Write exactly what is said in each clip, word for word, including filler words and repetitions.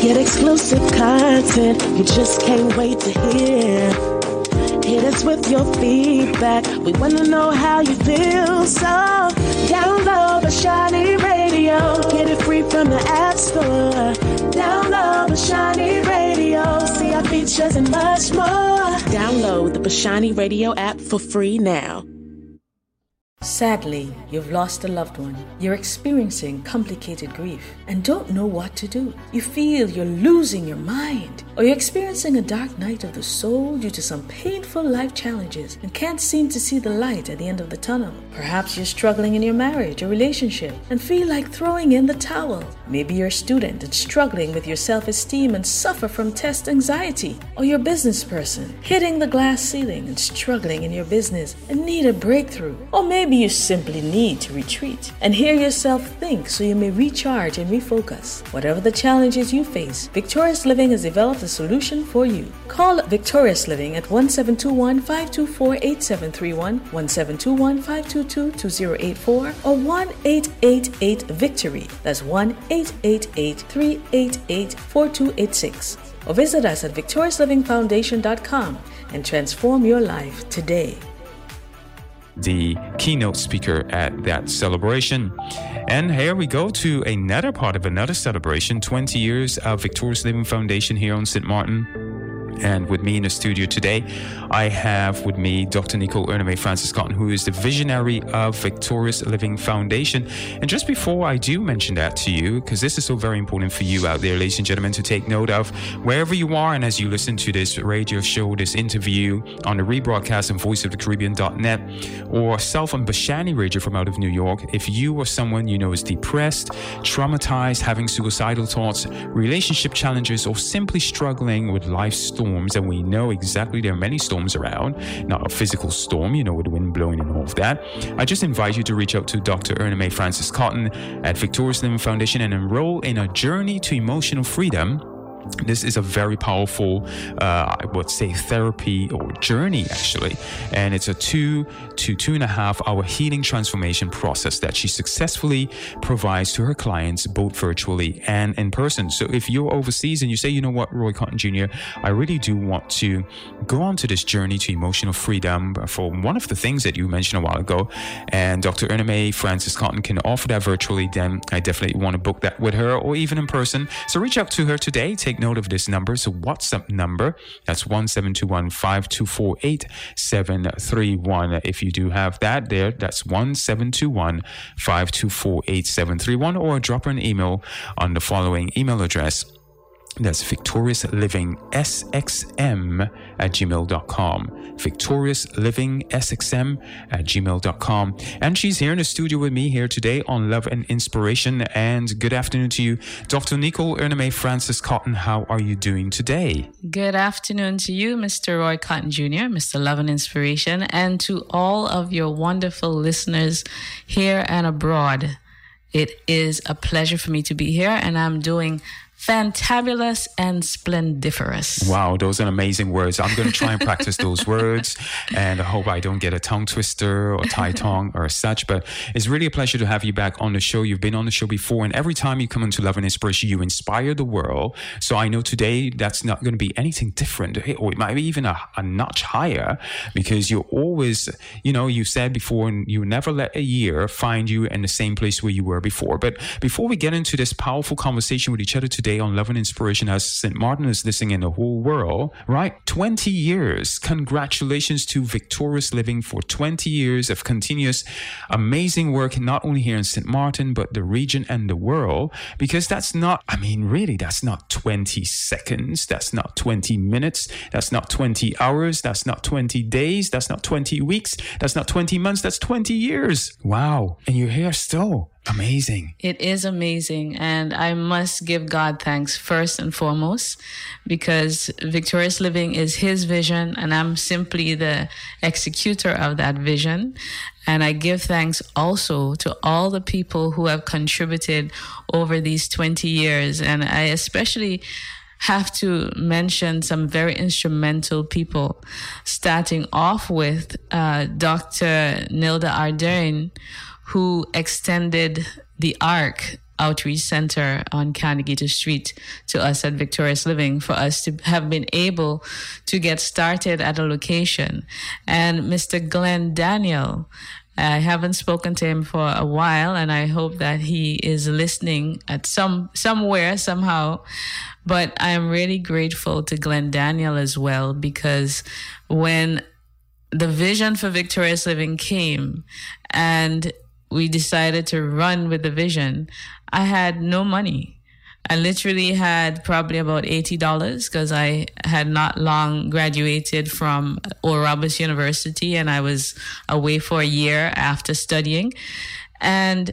Get exclusive content you just can't wait to hear. Hit us with your feedback. We want to know how you feel. So download Bashani Radio. Get it free from the App Store. Download Bashani Radio. See our features and much more. Download the Bashani Radio app for free now. Sadly, you've lost a loved one. You're experiencing complicated grief and don't know what to do. You feel you're losing your mind, or you're experiencing a dark night of the soul due to some painful life challenges and can't seem to see the light at the end of the tunnel. Perhaps you're struggling in your marriage or relationship and feel like throwing in the towel. Maybe you're a student and struggling with your self-esteem and suffer from test anxiety, or you're a business person hitting the glass ceiling and struggling in your business and need a breakthrough, or maybe Maybe you simply need to retreat and hear yourself think so you may recharge and refocus. Whatever the challenges you face, Victorious Living has developed a solution for you. Call Victorious Living at one seven two one, five two four, eight seven three one, one seven two one, five two two, two zero eight four, or one eight eight eight, VICTORY. That's one eight eight eight, three eight eight, four two eight six. Or visit us at victorious living foundation dot com and transform your life today. The keynote speaker at that celebration. And here we go to another part of another celebration, twenty years of Victorious Living Foundation here on Saint Martin. And with me in the studio today, I have with me Doctor Nicole Erneme Francis Cotton, who is the visionary of Victorious Living Foundation. And just before I do mention that to you, because this is so very important for you out there, ladies and gentlemen, to take note of wherever you are, and as you listen to this radio show, this interview on the rebroadcast on voice of the caribbean dot net or Self on Bashani Radio from out of New York, if you or someone you know is depressed, traumatized, having suicidal thoughts, relationship challenges, or simply struggling with life's storms, and we know exactly there are many storms around, not a physical storm, you know, with the wind blowing and all of that, I just invite you to reach out to Doctor Erneme Francis Cotton at Victorious Living Foundation and enroll in a journey to emotional freedom. This is a very powerful, uh, I would say, therapy or journey, actually. And it's a two to two and a half hour healing transformation process that she successfully provides to her clients, both virtually and in person. So if you're overseas and you say, you know what, Roy Cotton Junior, I really do want to go on to this journey to emotional freedom for one of the things that you mentioned a while ago, and Doctor Erneme Francis Cotton can offer that virtually, then I definitely want to book that with her or even in person. So reach out to her today. Take note of this number. So WhatsApp number, that's one seven two one, five two four, eight seven three one. If you do have that there, that's one seven two one, five two four, eight seven three one, or drop her an email on the following email address. That's victorious living s x m at gmail dot com. victorious living s x m at gmail dot com. And she's here in the studio with me here today on Love and Inspiration. And good afternoon to you, Doctor Nicole Erneme Francis Cotton. How are you doing today? Good afternoon to you, Mister Roy Cotton Junior, Mister Love and Inspiration, and to all of your wonderful listeners here and abroad. It is a pleasure for me to be here, and I'm doing fantabulous and splendiferous. Wow, those are amazing words. I'm going to try and practice those words, and I hope I don't get a tongue twister or tie tongue or such. But it's really a pleasure to have you back on the show. You've been on the show before, and every time you come into Love and Inspiration, you inspire the world. So I know today that's not going to be anything different, or it might be even a, a notch higher, because you're always, you know, you said before, you never let a year find you in the same place where you were before. But before we get into this powerful conversation with each other today on Love and Inspiration, as Saint Martin is listening in the whole world, right? twenty years. Congratulations to Victorious Living for twenty years of continuous amazing work, not only here in Saint Martin, but the region and the world. Because that's not, I mean, really, that's not twenty seconds. That's not twenty minutes. That's not twenty hours. That's not twenty days. That's not twenty weeks. That's not twenty months. That's twenty years. Wow. And you're here still. Amazing. It is amazing. And I must give God thanks first and foremost, because Victorious Living is his vision and I'm simply the executor of that vision. And I give thanks also to all the people who have contributed over these twenty years. And I especially have to mention some very instrumental people, starting off with uh, Doctor Nilda Ardern, who extended the arc outreach center on Carnegie Street to us at Victorious Living for us to have been able to get started at a location. And Mister Glenn Daniel, I haven't spoken to him for a while, and I hope that he is listening at some somewhere, somehow. But I am really grateful to Glenn Daniel as well, because when the vision for Victorious Living came and we decided to run with the vision, I had no money. I literally had probably about eighty dollars because I had not long graduated from Oral Roberts University and I was away for a year after studying. And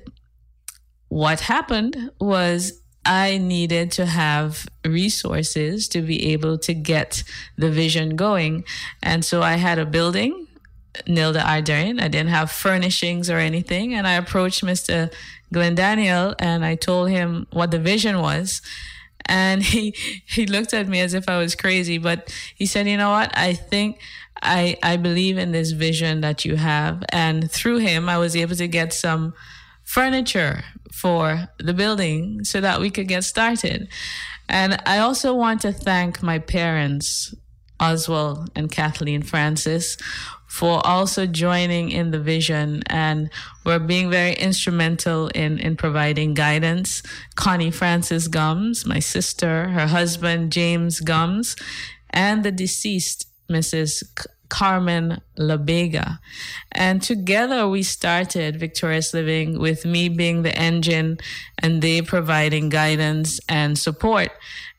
what happened was I needed to have resources to be able to get the vision going. And so I had a building, Nilda Ardern. I didn't have furnishings or anything. And I approached Mister Glenn Daniel and I told him what the vision was. And he he looked at me as if I was crazy. But he said, you know what? I think I, I believe in this vision that you have. And through him, I was able to get some furniture for the building so that we could get started. And I also want to thank my parents, Oswald and Kathleen Francis, for also joining in the vision and were being very instrumental in, in providing guidance. Connie Francis Gums, my sister, her husband, James Gums, and the deceased Missus Carmen LaBega. And together we started Victorious Living with me being the engine and they providing guidance and support.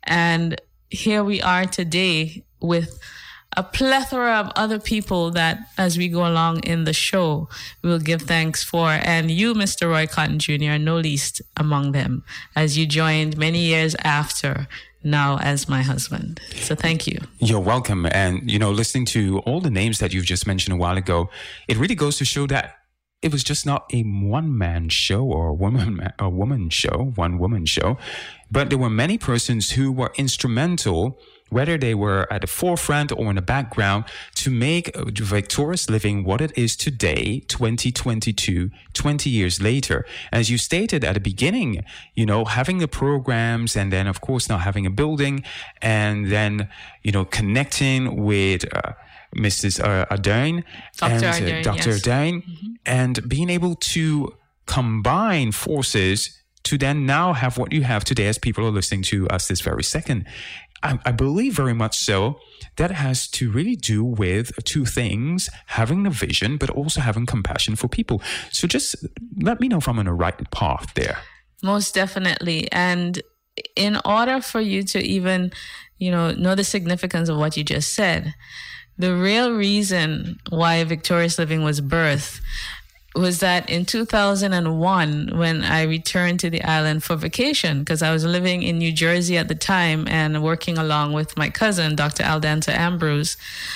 And here we are today with a plethora of other people that, as we go along in the show, we'll give thanks for. And you, Mister Roy Cotton Junior, are no least among them, as you joined many years after, now as my husband. So thank you. You're welcome. And, you know, listening to all the names that you've just mentioned a while ago, it really goes to show that it was just not a one-man show or a woman, a woman show, one woman show, but there were many persons who were instrumental, whether they were at the forefront or in the background, to make Victorious Living what it is today, twenty twenty-two, twenty years later. As you stated at the beginning, you know, having the programs and then, of course, now having a building and then, you know, connecting with uh, Missus Ardern and uh, Ardern, Doctor yes. Ardern, mm-hmm. and being able to combine forces to then now have what you have today as people are listening to us this very second. I, I believe very much so that has to really do with two things, having the vision, but also having compassion for people. So just let me know if I'm on the right path there. Most definitely. And in order for you to even, you know, know the significance of what you just said, the real reason why Victorious Living was birthed was that in two thousand one, when I returned to the island for vacation, because I was living in New Jersey at the time and working along with my cousin, Doctor Aldanta Ambrose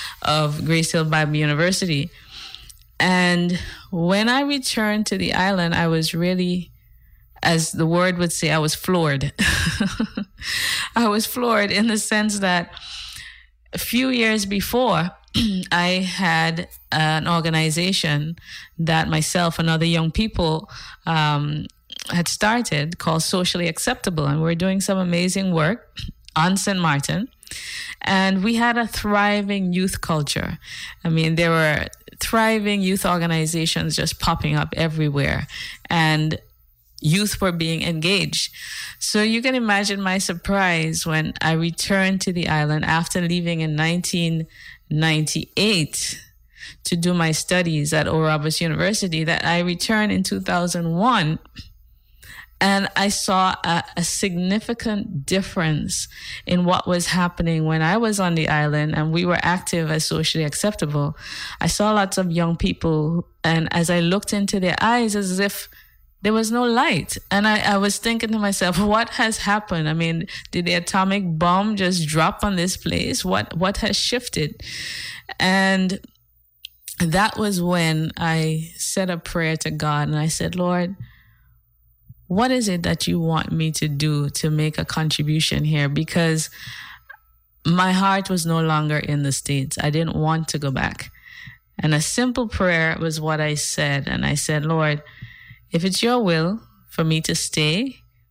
of Grace Hill Bible University. And when I returned to the island, I was really, as the word would say, I was floored. I was floored in the sense that a few years before, I had an organization that myself and other young people um, had started called Socially Acceptable. And we're doing some amazing work on Saint Martin. And we had a thriving youth culture. I mean, there were thriving youth organizations just popping up everywhere. And youth were being engaged. So you can imagine my surprise when I returned to the island after leaving in nineteen ninety-eight to do my studies at Oral Roberts University, that I returned in two thousand one and I saw a, a significant difference in what was happening when I was on the island and we were active as Socially Acceptable. I saw lots of young people, and as I looked into their eyes, as if there was no light. And I, I was thinking to myself, what has happened? I mean, did the atomic bomb just drop on this place? What what has shifted? And that was when I said a prayer to God and I said, Lord, what is it that you want me to do to make a contribution here? Because my heart was no longer in the States. I didn't want to go back. And a simple prayer was what I said. And I said, Lord, if it's your will for me to stay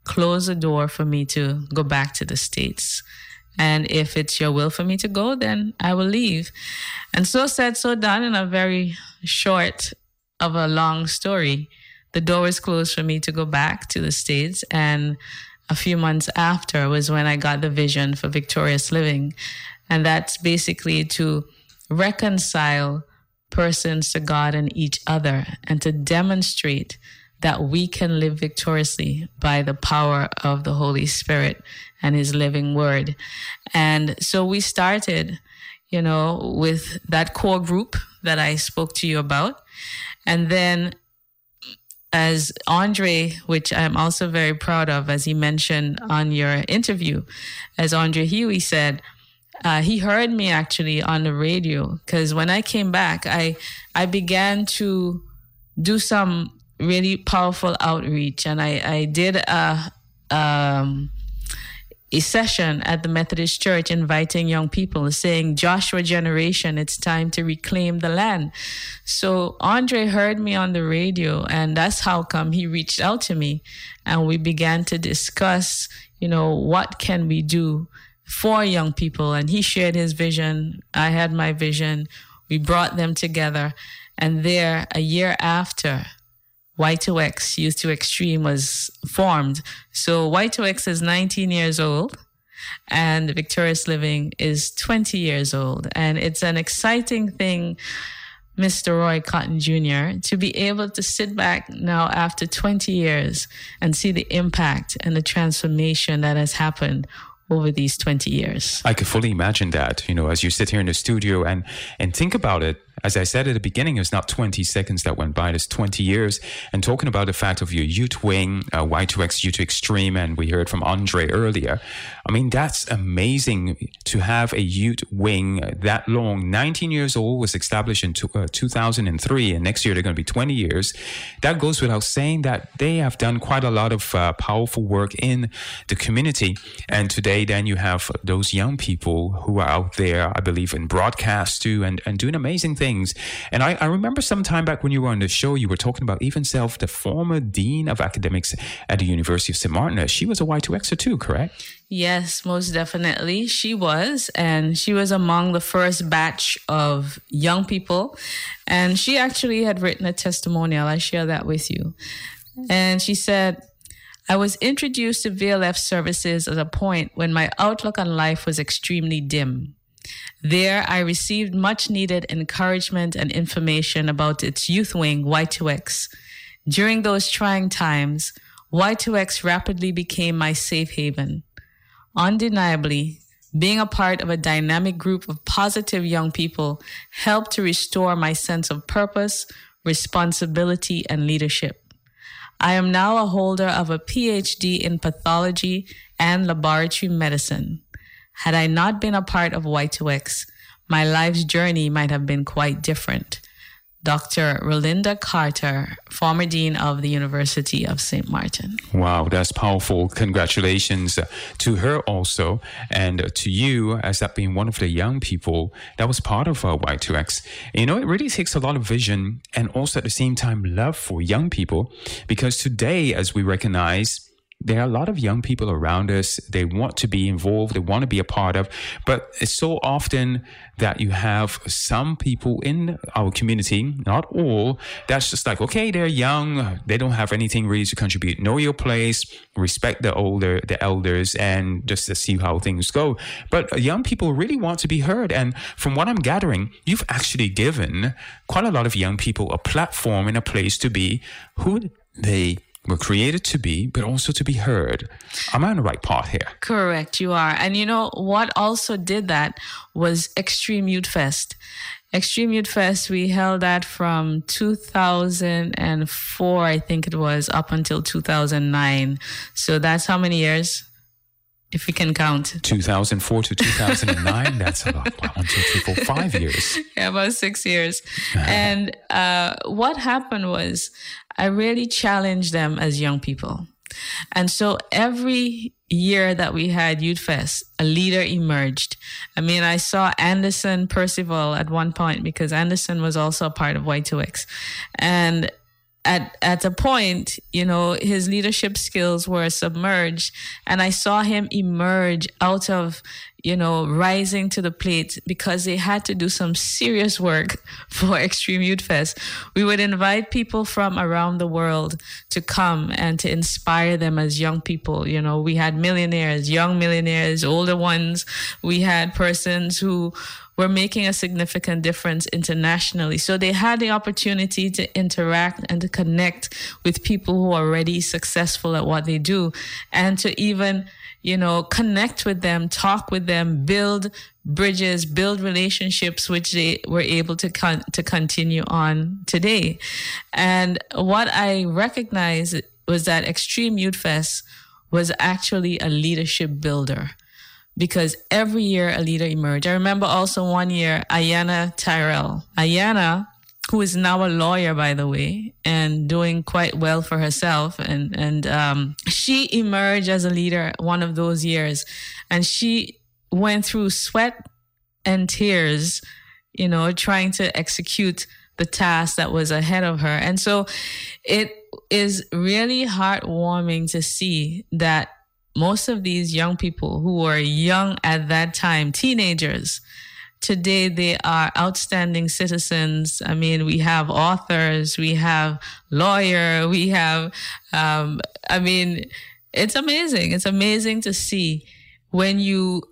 close the door for me to go back to the States. And if it's your will for me to go, then I will leave. And so said, so done, in a very short of a long story. The door was closed for me to go back to the States. And a few months after was when I got the vision for Victorious Living. And that's basically to reconcile persons to God and each other, and to demonstrate that we can live victoriously by the power of the Holy Spirit and His living word. And so we started, you know, with that core group that I spoke to you about. And then as Andre, which I'm also very proud of, as he mentioned on your interview, as Andre Huey said, uh, he heard me actually on the radio, because when I came back, I I began to do some really powerful outreach, and I, I did a, um, a session at the Methodist Church inviting young people, saying, Joshua generation, it's time to reclaim the land. So Andre heard me on the radio, and that's how come he reached out to me, and we began to discuss, you know, what can we do for young people. And he shared his vision. I had my vision. We brought them together. And there, a year after, Y two X, Youth to Extreme, was formed. So Y two X is nineteen years old, and Victorious Living is twenty years old. And it's an exciting thing, Mister Roy Cotton Junior, to be able to sit back now after twenty years and see the impact and the transformation that has happened over these twenty years. I could fully imagine that, you know, as you sit here in the studio and, and think about it. As I said at the beginning, it's not twenty seconds that went by, it's twenty years. And talking about the fact of your youth wing, uh, Y two X, Youth to Extreme, and we heard from Andre earlier. I mean, that's amazing to have a youth wing that long. nineteen years old, was established in two, uh, two thousand three, and next year they're going to be twenty years. That goes without saying that they have done quite a lot of uh, powerful work in the community. And today, then you have those young people who are out there, I believe, in broadcast too, and, and doing amazing things. And I, I remember some time back when you were on the show, you were talking about even Self, the former dean of academics at the University of Saint Martin. She was a Y two Xer too, correct? Yes, most definitely. She was. And she was among the first batch of young people. And she actually had written a testimonial. I share that with you. And she said, I was introduced to V L F services at a point when my outlook on life was extremely dim. There, I received much needed encouragement and information about its youth wing, Y two X. During those trying times, Y two X rapidly became my safe haven. Undeniably, being a part of a dynamic group of positive young people helped to restore my sense of purpose, responsibility, and leadership. I am now a holder of a P H D in pathology and laboratory medicine. Had I not been a part of Y two X, my life's journey might have been quite different. Doctor Rolinda Carter, former dean of the University of Saint Martin. Wow, that's powerful. Congratulations to her also, and to you as that being one of the young people that was part of uh, Y two X. You know, it really takes a lot of vision and also at the same time love for young people, because today, as we recognize, there are a lot of young people around us. They want to be involved. They want to be a part of. But it's so often that you have some people in our community, not all, that's just like, okay, they're young. They don't have anything really to contribute. Know your place, respect the older, the elders, and just to see how things go. But young people really want to be heard. And from what I'm gathering, you've actually given quite a lot of young people a platform and a place to be who they were created to be, but also to be heard. Am I on the right path here? Correct, you are. And you know, what also did that was Extreme Youth Fest. Extreme Youth Fest, we held that from two thousand four, I think it was, up until two thousand nine. So that's how many years? If we can count. two thousand four to two thousand nine, that's a lot. Wow, one, two, three, four, five years. Yeah, about six years. And uh, what happened was I really challenged them as young people. And so every year that we had Youth Fest, a leader emerged. I mean, I saw Anderson Percival at one point, because Anderson was also a part of Y two X. And at at a point, you know, his leadership skills were submerged, and I saw him emerge out of, you know, rising to the plate because they had to do some serious work for Extreme Youth Fest. We would invite people from around the world to come and to inspire them as young people. You know, we had millionaires, young millionaires, older ones. We had persons who were making a significant difference internationally. So they had the opportunity to interact and to connect with people who are already successful at what they do, and to even, you know, connect with them, talk with them, build bridges, build relationships, which they were able to con- to continue on today. And what I recognized was that Extreme Youth Fest was actually a leadership builder, because every year a leader emerged. I remember also one year, Ayanna Tyrell. Ayanna, who is now a lawyer, by the way, and doing quite well for herself. And, and um, she emerged as a leader one of those years. And she went through sweat and tears, you know, trying to execute the task that was ahead of her. And so it is really heartwarming to see that most of these young people who were young at that time, teenagers, today they are outstanding citizens. I mean, we have authors, we have lawyer, we have, um, I mean, it's amazing. It's amazing to see when you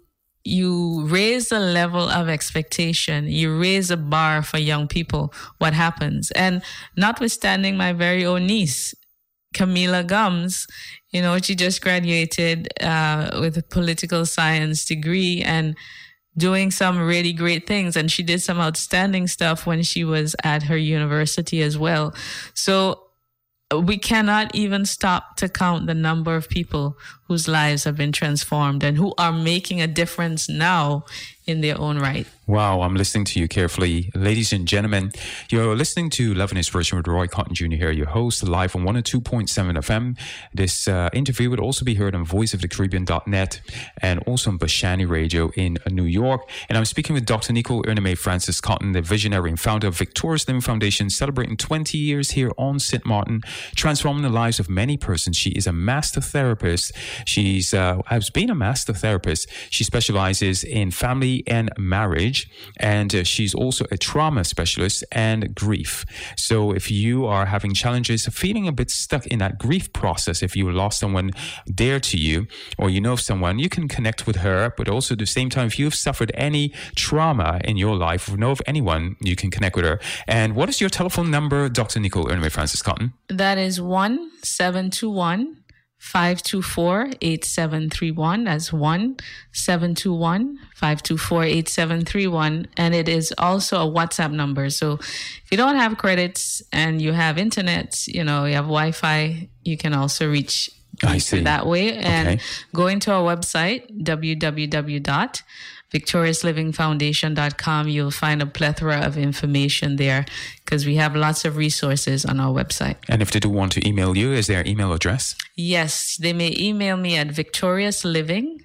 you raise the level of expectation, you raise the bar for young people, what happens. And notwithstanding my very own niece, Camila Gums, you know, she just graduated uh, with a political science degree and doing some really great things. And she did some outstanding stuff when she was at her university as well. So we cannot even stop to count the number of people whose lives have been transformed and who are making a difference now in their own right. Wow, I'm listening to you carefully. Ladies and gentlemen, you're listening to Love and Inspiration with Roy Cotton Junior here, your host, live on one oh two point seven F M. This uh, interview would also be heard on voice of the caribbean dot net and also on Bashani Radio in New York. And I'm speaking with Doctor Nicole Erneme Francis Cotton, the visionary and founder of Victorious Living Foundation, celebrating twenty years here on Saint Martin, transforming the lives of many persons. She is a master therapist. She's uh, has been a master therapist. She specializes in family and marriage, and uh, she's also a trauma specialist and grief. So if you are having challenges, feeling a bit stuck in that grief process, if you lost someone dear to you, or you know of someone, you can connect with her. But also at the same time, if you've suffered any trauma in your life or know of anyone, you can connect with her. And what is your telephone number, Doctor Nicole Erneme Francis Cotton? That is one seven two one five two four eight seven three one. That's one seven two one five two four eight seven three one. And it is also a WhatsApp number. So if you don't have credits and you have internet, you know, you have Wi-Fi, you can also reach I see. that way. And okay. Go into our website, w w w dot victorious living foundation dot com. You'll find a plethora of information there because we have lots of resources on our website. And if they do want to email you, is there an email address? Yes, they may email me at victoriousliving,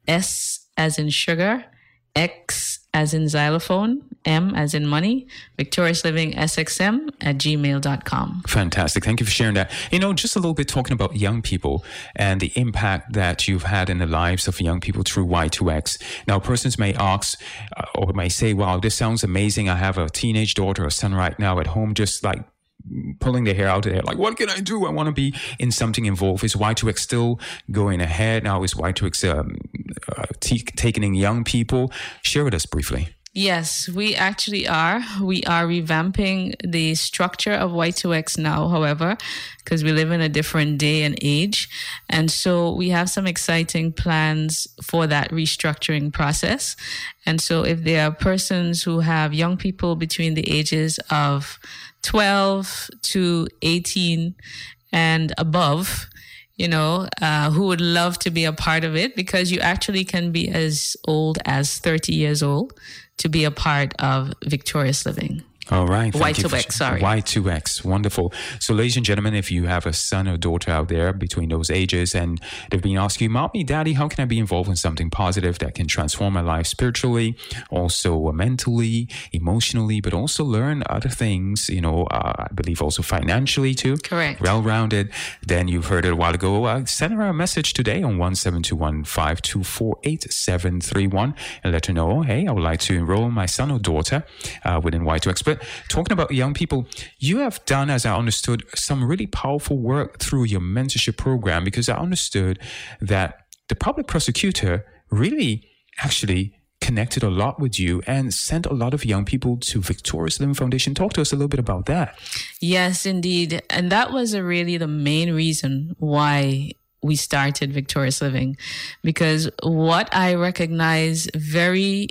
S as in sugar, X as in xylophone, M as in money, victoriousliving.sxm at gmail dot com. Fantastic. Thank you for sharing that. You know, just a little bit talking about young people and the impact that you've had in the lives of young people through Y two X. Now, persons may ask uh, or may say, wow, this sounds amazing. I have a teenage daughter or son right now at home, just like pulling their hair out of their like, what can I do? I want to be in something involved. Is Y two X still going ahead now? Is Y two X um, uh, t- taking in young people? Share with us briefly. Yes, we actually are. We are revamping the structure of Y two X now, however, because we live in a different day and age. And so we have some exciting plans for that restructuring process. And so if there are persons who have young people between the ages of twelve to eighteen and above, you know, uh, who would love to be a part of it, because you actually can be as old as thirty years old to be a part of Victorious Living. All right. Y two X, sorry. Y two X. Wonderful. So, ladies and gentlemen, if you have a son or daughter out there between those ages and they've been asking you, Mommy, Daddy, how can I be involved in something positive that can transform my life spiritually, also mentally, emotionally, but also learn other things, you know, uh, I believe also financially too. Correct. Well-rounded. Then you've heard it a while ago. Uh, send her a message today on one seven two one, five two four, eight seven three one and let her know, hey, I would like to enroll my son or daughter uh, within Y two X. But talking about young people, you have done, as I understood, some really powerful work through your mentorship program, because I understood that the public prosecutor really actually connected a lot with you and sent a lot of young people to Victorious Living Foundation. Talk to us a little bit about that. Yes, indeed. And that was a really the main reason why we started Victorious Living, because what I recognize very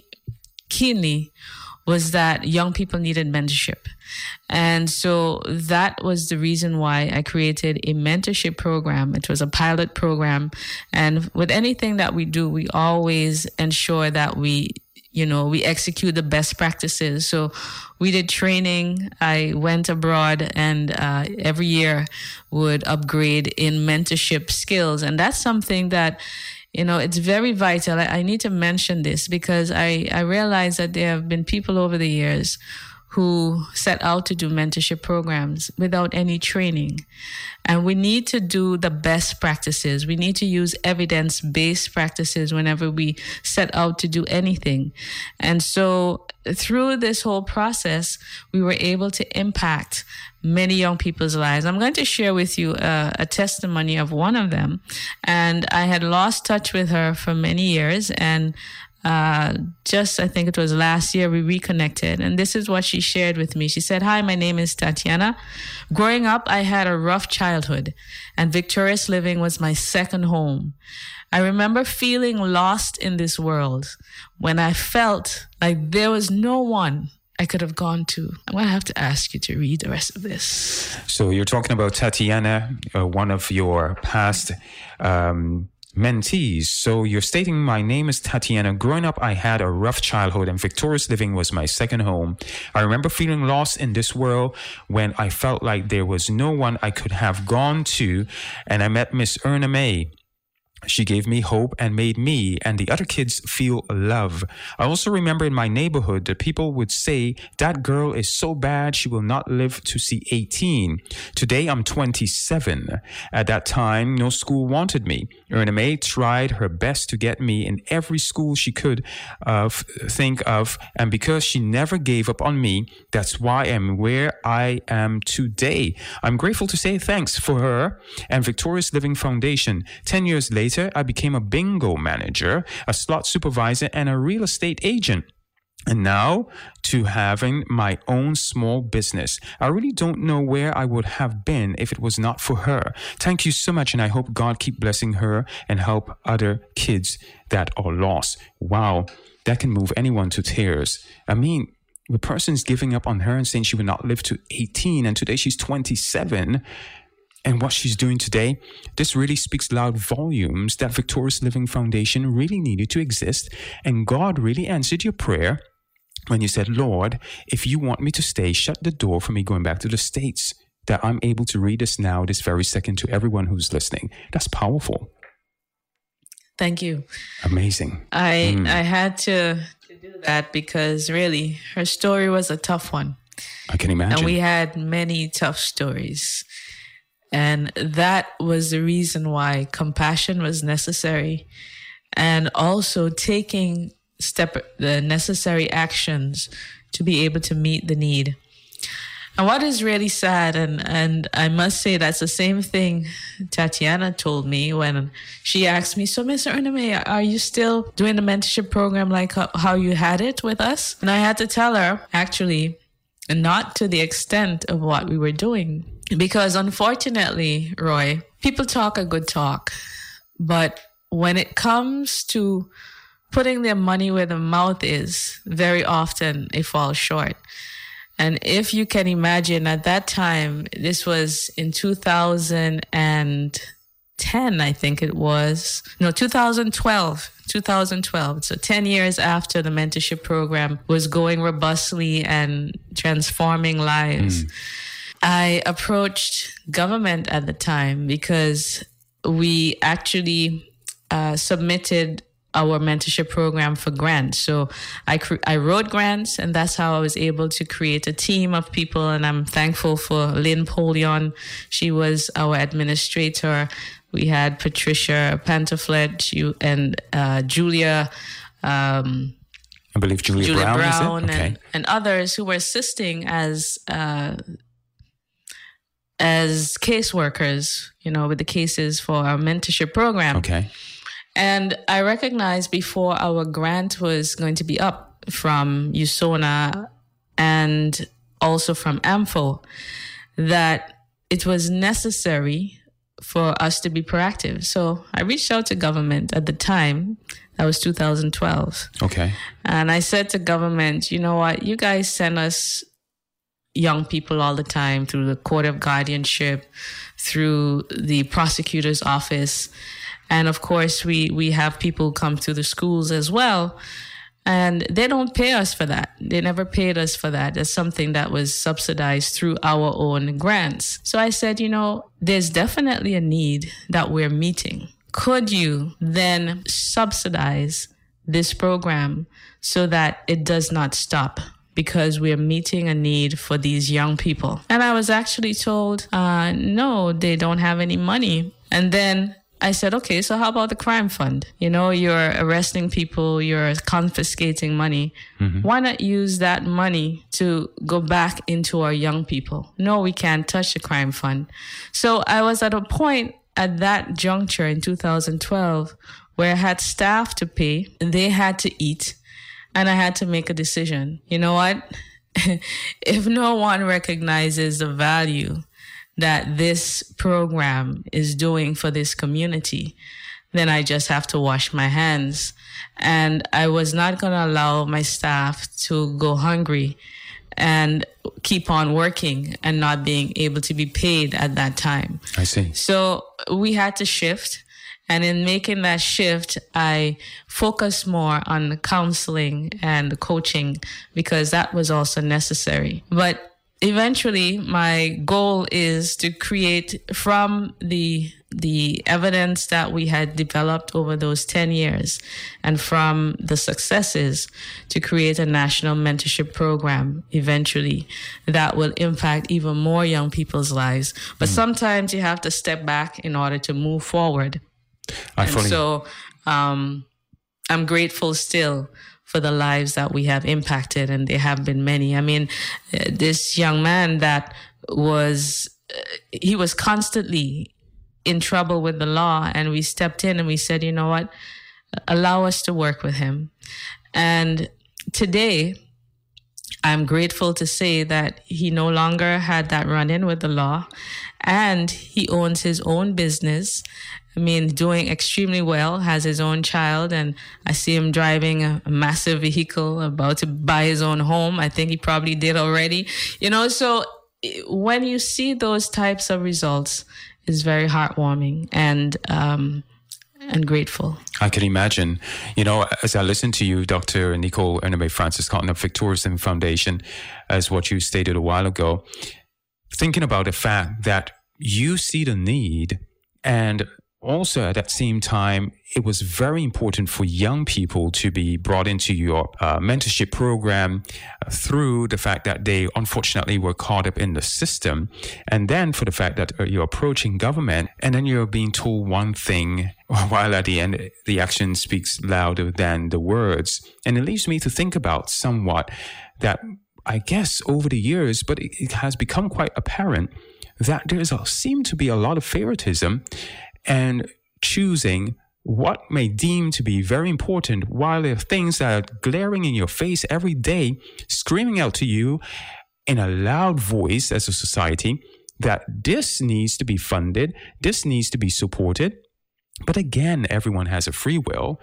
keenly was that young people needed mentorship. And so that was the reason why I created a mentorship program. It was a pilot program. And with anything that we do, we always ensure that we, you know, we execute the best practices. So we did training. I went abroad and uh, every year would upgrade in mentorship skills. And that's something that, you know, it's very vital. I, I need to mention this because I, I realize that there have been people over the years who set out to do mentorship programs without any training. And we need to do the best practices. We need to use evidence-based practices whenever we set out to do anything. And so through this whole process, we were able to impact many young people's lives. I'm going to share with you a, a testimony of one of them. And I had lost touch with her for many years. And Uh, just, I think it was last year, we reconnected. And this is what she shared with me. She said, "Hi, my name is Tatiana. Growing up, I had a rough childhood, and Victorious Living was my second home. I remember feeling lost in this world when I felt like there was no one I could have gone to." I'm going to have to ask you to read the rest of this. So you're talking about Tatiana, uh, one of your past um mentees. So you're stating, "My name is Tatiana. Growing up, I had a rough childhood and Victorious Living was my second home. I remember feeling lost in this world when I felt like there was no one I could have gone to, and I met Miss Erna May. She gave me hope and made me and the other kids feel love. I also remember in my neighborhood that people would say, 'That girl is so bad, she will not live to see eighteen. Today, I'm twenty-seven. At that time, no school wanted me. Erna May tried her best to get me in every school she could uh, f- think of, and because she never gave up on me, that's why I'm where I am today. I'm grateful to say thanks for her and Victorious Living Foundation. Ten years later, I became a bingo manager, a slot supervisor, and a real estate agent. And now to having my own small business. I really don't know where I would have been if it was not for her. Thank you so much, and I hope God keep blessing her and help other kids that are lost.'" Wow, that can move anyone to tears. I mean, the person's giving up on her and saying she would not live to eighteen, and today she's twenty-seven. And what she's doing today, this really speaks loud volumes that Victorious Living Foundation really needed to exist. And God really answered your prayer when you said, "Lord, if you want me to stay, shut the door for me going back to the States," that I'm able to read this now, this very second, to everyone who's listening. That's powerful. Thank you. Amazing. I Mm. I had to, to do that because really her story was a tough one. I can imagine. And we had many tough stories. And that was the reason why compassion was necessary, and also taking step the necessary actions to be able to meet the need. And what is really sad, and, and I must say that's the same thing Tatiana told me when she asked me, "So, Mister Erna May, are you still doing the mentorship program like how, how you had it with us?" And I had to tell her, actually, not to the extent of what we were doing. Because unfortunately, Roy, people talk a good talk, but when it comes to putting their money where the mouth is, very often it falls short. And if you can imagine, at that time, this was in two thousand ten, I think it was. No, two thousand twelve. two thousand twelve. So ten years after the mentorship program was going robustly and transforming lives. Mm. I approached government at the time because we actually uh, submitted our mentorship program for grants. So I cr- I wrote grants, and that's how I was able to create a team of people. And I'm thankful for Lynn Polion. She was our administrator. We had Patricia Pantoflet she, and uh, Julia. Um, I believe Julia, Julia Brown, Brown is it? Okay. and, and others who were assisting as uh, as caseworkers, you know, with the cases for our mentorship program. Okay. And I recognized before our grant was going to be up from USONA and also from AMFO that it was necessary for us to be proactive. So I reached out to government at the time. That was two thousand twelve. Okay. And I said to government, you know what, you guys send us young people all the time through the Court of Guardianship, through the prosecutor's office. And of course, we, we have people come through the schools as well. And they don't pay us for that. They never paid us for that. It's something that was subsidized through our own grants. So I said, you know, there's definitely a need that we're meeting. Could you then subsidize this program so that it does not stop? Because we're meeting a need for these young people. And I was actually told, uh, no, they don't have any money. And then I said, okay, so how about the crime fund? You know, you're arresting people, you're confiscating money. Mm-hmm. Why not use that money to go back into our young people? No, we can't touch the crime fund. So I was at a point at that juncture in two thousand twelve where I had staff to pay, and they had to eat, and I had to make a decision. You know what? If no one recognizes the value that this program is doing for this community, then I just have to wash my hands. And I was not going to allow my staff to go hungry and keep on working and not being able to be paid at that time. I see. So we had to shift. And in making that shift, I focused more on counseling and coaching because that was also necessary. But eventually, my goal is to create from the the evidence that we had developed over those ten years and from the successes to create a national mentorship program eventually that will impact even more young people's lives. But mm. sometimes you have to step back in order to move forward. I and fully... so um, I'm grateful still for the lives that we have impacted, and there have been many. I mean, uh, this young man that was, uh, he was constantly in trouble with the law, and we stepped in and we said, you know what, allow us to work with him. And today, I'm grateful to say that he no longer had that run-in with the law, and he owns his own business. I mean, doing extremely well, has his own child, and I see him driving a, a massive vehicle, about to buy his own home. I think he probably did already. You know, so when you see those types of results, it's very heartwarming and um, and grateful. I can imagine. You know, as I listen to you, Doctor Nicole Ernebet Francis Cotton of Victorious Living Foundation, as what you stated a while ago, thinking about the fact that you see the need, and also at that same time, it was very important for young people to be brought into your uh, mentorship program uh, through the fact that they unfortunately were caught up in the system. And then for the fact that uh, you're approaching government and then you're being told one thing while at the end, the action speaks louder than the words. And it leaves me to think about somewhat that I guess over the years, but it, it has become quite apparent that there's a, seem to be a lot of favoritism and choosing what may deem to be very important, while there are things that are glaring in your face every day, screaming out to you in a loud voice as a society that this needs to be funded, this needs to be supported. But again, everyone has a free will.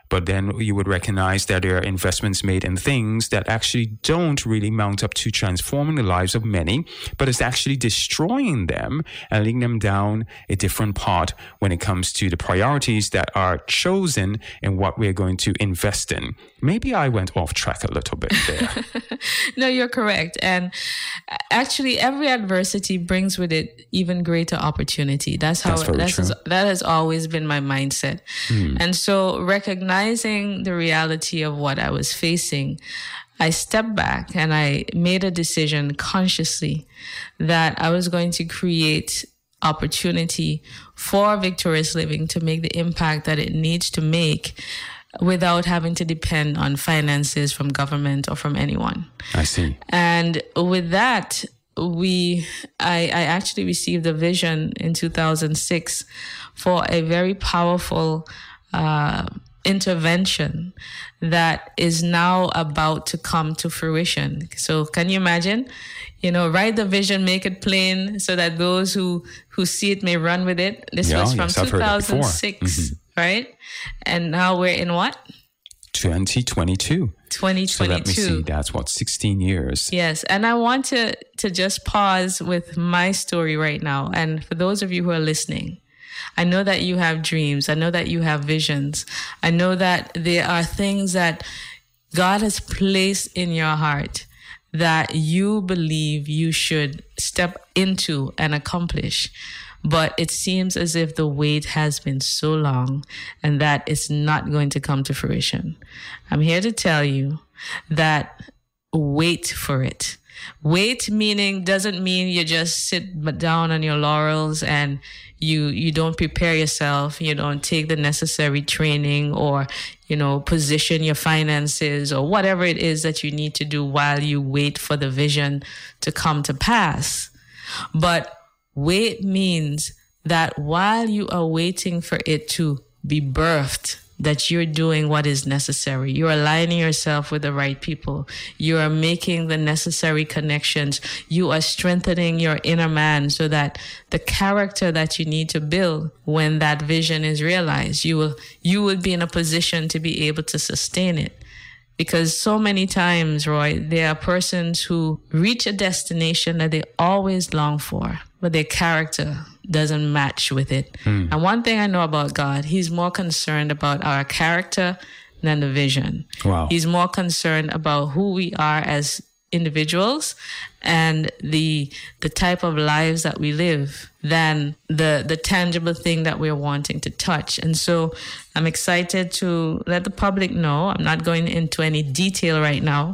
But then you would recognize that there are investments made in things that actually don't really mount up to transforming the lives of many, but it's actually destroying them and leading them down a different path when it comes to the priorities that are chosen and what we're going to invest in. Maybe I went off track a little bit there. No, you're correct. And actually, every adversity brings with it even greater opportunity. That's how that's that's true. that has always been my mindset. Mm. And so recognizing the reality of what I was facing, I stepped back and I made a decision consciously that I was going to create opportunity for Victorious Living to make the impact that it needs to make without having to depend on finances from government or from anyone. I see. And with that, we, I, I actually received a vision in two thousand six for a very powerful uh, intervention that is now about to come to fruition. So can you imagine? You know, write the vision, make it plain so that those who, who see it may run with it. This yeah, was from yes, two thousand six, mm-hmm. right? And now we're in what? twenty twenty-two. twenty twenty-two. So let me see. That's what, sixteen years. Yes. And I want to, to just pause with my story right now. And for those of you who are listening, I know that you have dreams. I know that you have visions. I know that there are things that God has placed in your heart that you believe you should step into and accomplish. But it seems as if the wait has been so long and that it's not going to come to fruition. I'm here to tell you that wait for it. Wait meaning doesn't mean you just sit down on your laurels and you you don't prepare yourself, you don't take the necessary training or, you know, position your finances or whatever it is that you need to do while you wait for the vision to come to pass. But wait means that while you are waiting for it to be birthed, that you're doing what is necessary. You're aligning yourself with the right people. You are making the necessary connections. You are strengthening your inner man so that the character that you need to build when that vision is realized, you will, you will be in a position to be able to sustain it. Because so many times, Roy, there are persons who reach a destination that they always long for, but their character doesn't match with it. Mm. And one thing I know about God, he's more concerned about our character than the vision. Wow. He's more concerned about who we are as individuals and the the type of lives that we live than the the tangible thing that we're wanting to touch. And so I'm excited to let the public know, I'm not going into any detail right now,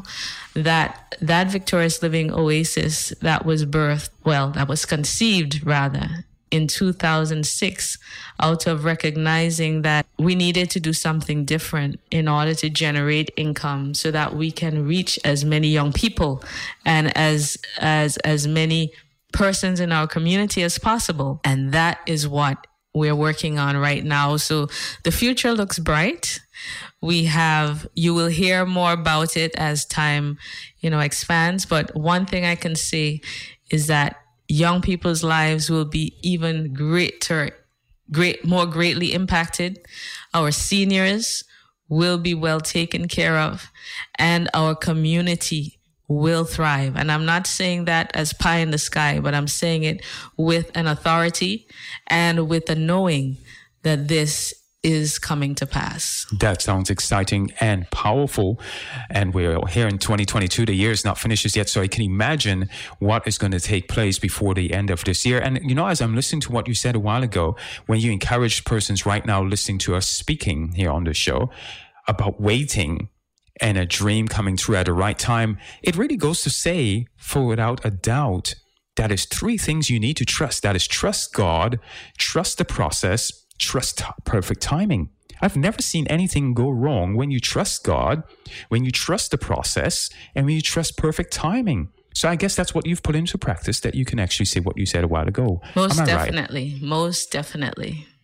that that Victorious Living Oasis that was birthed, well, that was conceived rather, in two thousand six, out of recognizing that we needed to do something different in order to generate income so that we can reach as many young people and as as as many persons in our community as possible. And that is what we're working on right now. So the future looks bright. We have, you will hear more about it as time, you know, expands. But one thing I can say is that young people's lives will be even greater, great, more greatly impacted. Our seniors will be well taken care of, and our community will thrive. And I'm not saying that as pie in the sky, but I'm saying it with an authority and with a knowing that this is coming to pass. That sounds exciting and powerful. And we're here in twenty twenty-two. The year is not finished yet, so I can imagine what is going to take place before the end of this year. And, you know, as I'm listening to what you said a while ago, when you encourage persons right now listening to us speaking here on the show about waiting and a dream coming through at the right time, it really goes to say, for without a doubt, that is three things you need to trust. That is trust God, trust the process, trust perfect timing. I've never seen anything go wrong when you trust God, when you trust the process, and when you trust perfect timing. So I guess that's what you've put into practice, that you can actually say what you said a while ago. Most Am I definitely. Right? Most definitely.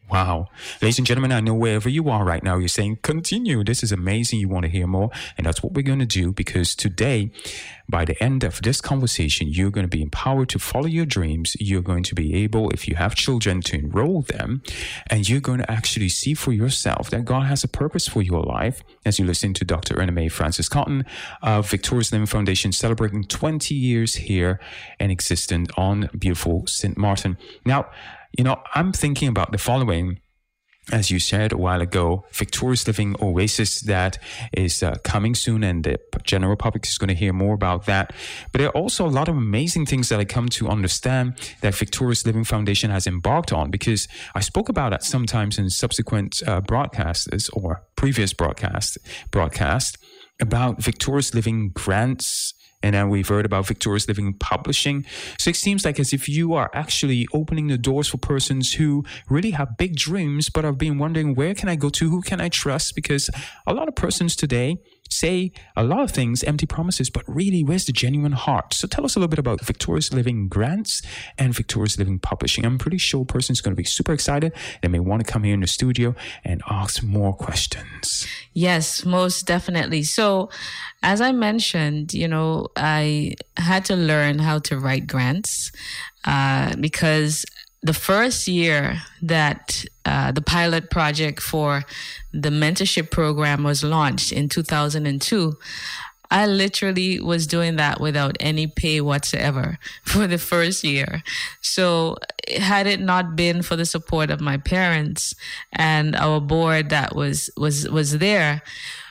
Wow. Ladies and gentlemen, I know wherever you are right now, you're saying, continue. This is amazing. You want to hear more. And that's what we're going to do, because today, by the end of this conversation, you're going to be empowered to follow your dreams. You're going to be able, if you have children, to enroll them. And you're going to actually see for yourself that God has a purpose for your life. As you listen to Doctor Erna Mae Francis Cotton of Victorious Living Foundation, celebrating twenty years here and existent on beautiful Saint Martin. Now, you know, I'm thinking about the following. As you said a while ago, Victorious Living Oasis, that is uh, coming soon, and the general public is going to hear more about that. But there are also a lot of amazing things that I come to understand that Victorious Living Foundation has embarked on, because I spoke about that sometimes in subsequent uh, broadcasts or previous broadcast broadcast about Victorious Living grants. And then we've heard about Victorious Living Publishing. So it seems like as if you are actually opening the doors for persons who really have big dreams, but have been wondering, where can I go to? Who can I trust? Because a lot of persons today say a lot of things, empty promises, but really, where's the genuine heart? So tell us a little bit about Victorious Living Grants and Victorious Living Publishing. I'm pretty sure a person's going to be super excited. They may want to come here in the studio and ask more questions. Yes, most definitely. So as I mentioned, you know, I had to learn how to write grants uh, because the first year that uh, the pilot project for the mentorship program was launched in two thousand two, I literally was doing that without any pay whatsoever for the first year. So had it not been for the support of my parents and our board that was was was there,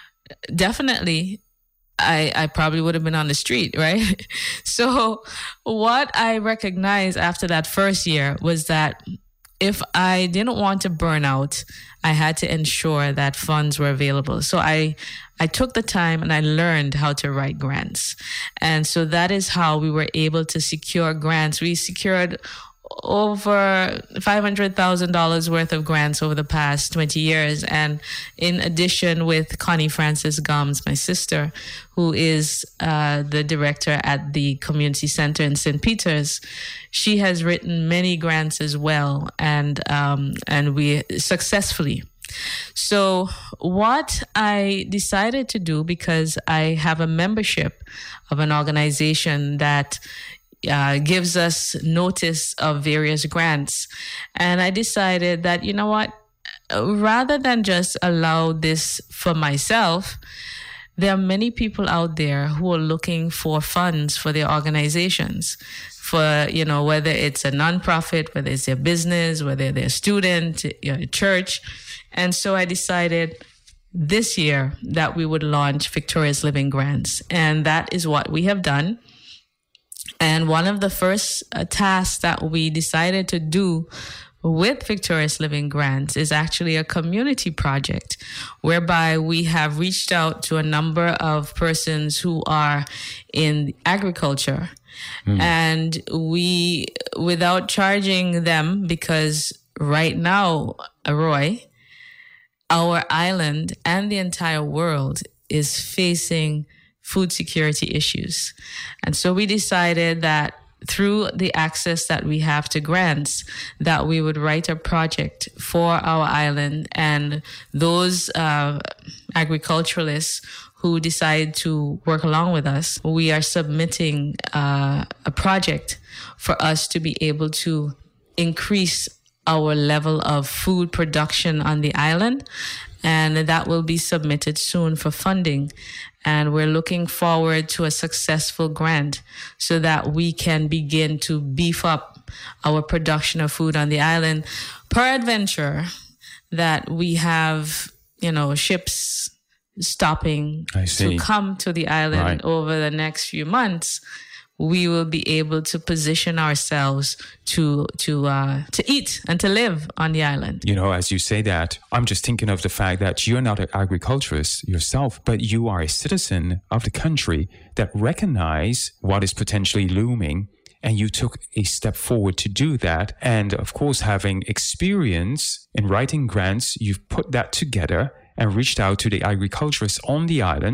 definitely I, I probably would have been on the street, right? So what I recognized after that first year was that if I didn't want to burn out, I had to ensure that funds were available. So I I took the time and I learned how to write grants. And so that is how we were able to secure grants. We secured over five hundred thousand dollars worth of grants over the past twenty years. And in addition, with Connie Francis Gomes, my sister, who is uh, the director at the community center in Saint Peter's, she has written many grants as well, and um, and we successfully. So what I decided to do, because I have a membership of an organization that Uh, gives us notice of various grants. And I decided that, you know what, rather than just allow this for myself, there are many people out there who are looking for funds for their organizations, for, you know, whether it's a nonprofit, whether it's their business, whether they're a student, you know, church. And so I decided this year that we would launch Victorious Living Grants. And that is what we have done. And one of the first uh, tasks that we decided to do with Victorious Living Grants is actually a community project whereby we have reached out to a number of persons who are in agriculture. Mm. And we, without charging them, because right now, Roy, our island and the entire world is facing food security issues. And so we decided that through the access that we have to grants, that we would write a project for our island, and those uh, agriculturalists who decide to work along with us, we are submitting uh, a project for us to be able to increase our level of food production on the island. And that will be submitted soon for funding. And we're looking forward to a successful grant so that we can begin to beef up our production of food on the island. Peradventure that we have, you know, ships stopping to come to the island right. over the next few months, we will be able to position ourselves to to uh, to eat and to live on the island. You know, as you say that, I'm just thinking of the fact that you're not an agriculturist yourself, but you are a citizen of the country that recognize what is potentially looming, and you took a step forward to do that. And of course, having experience in writing grants, you've put that together and reached out to the agriculturists on the island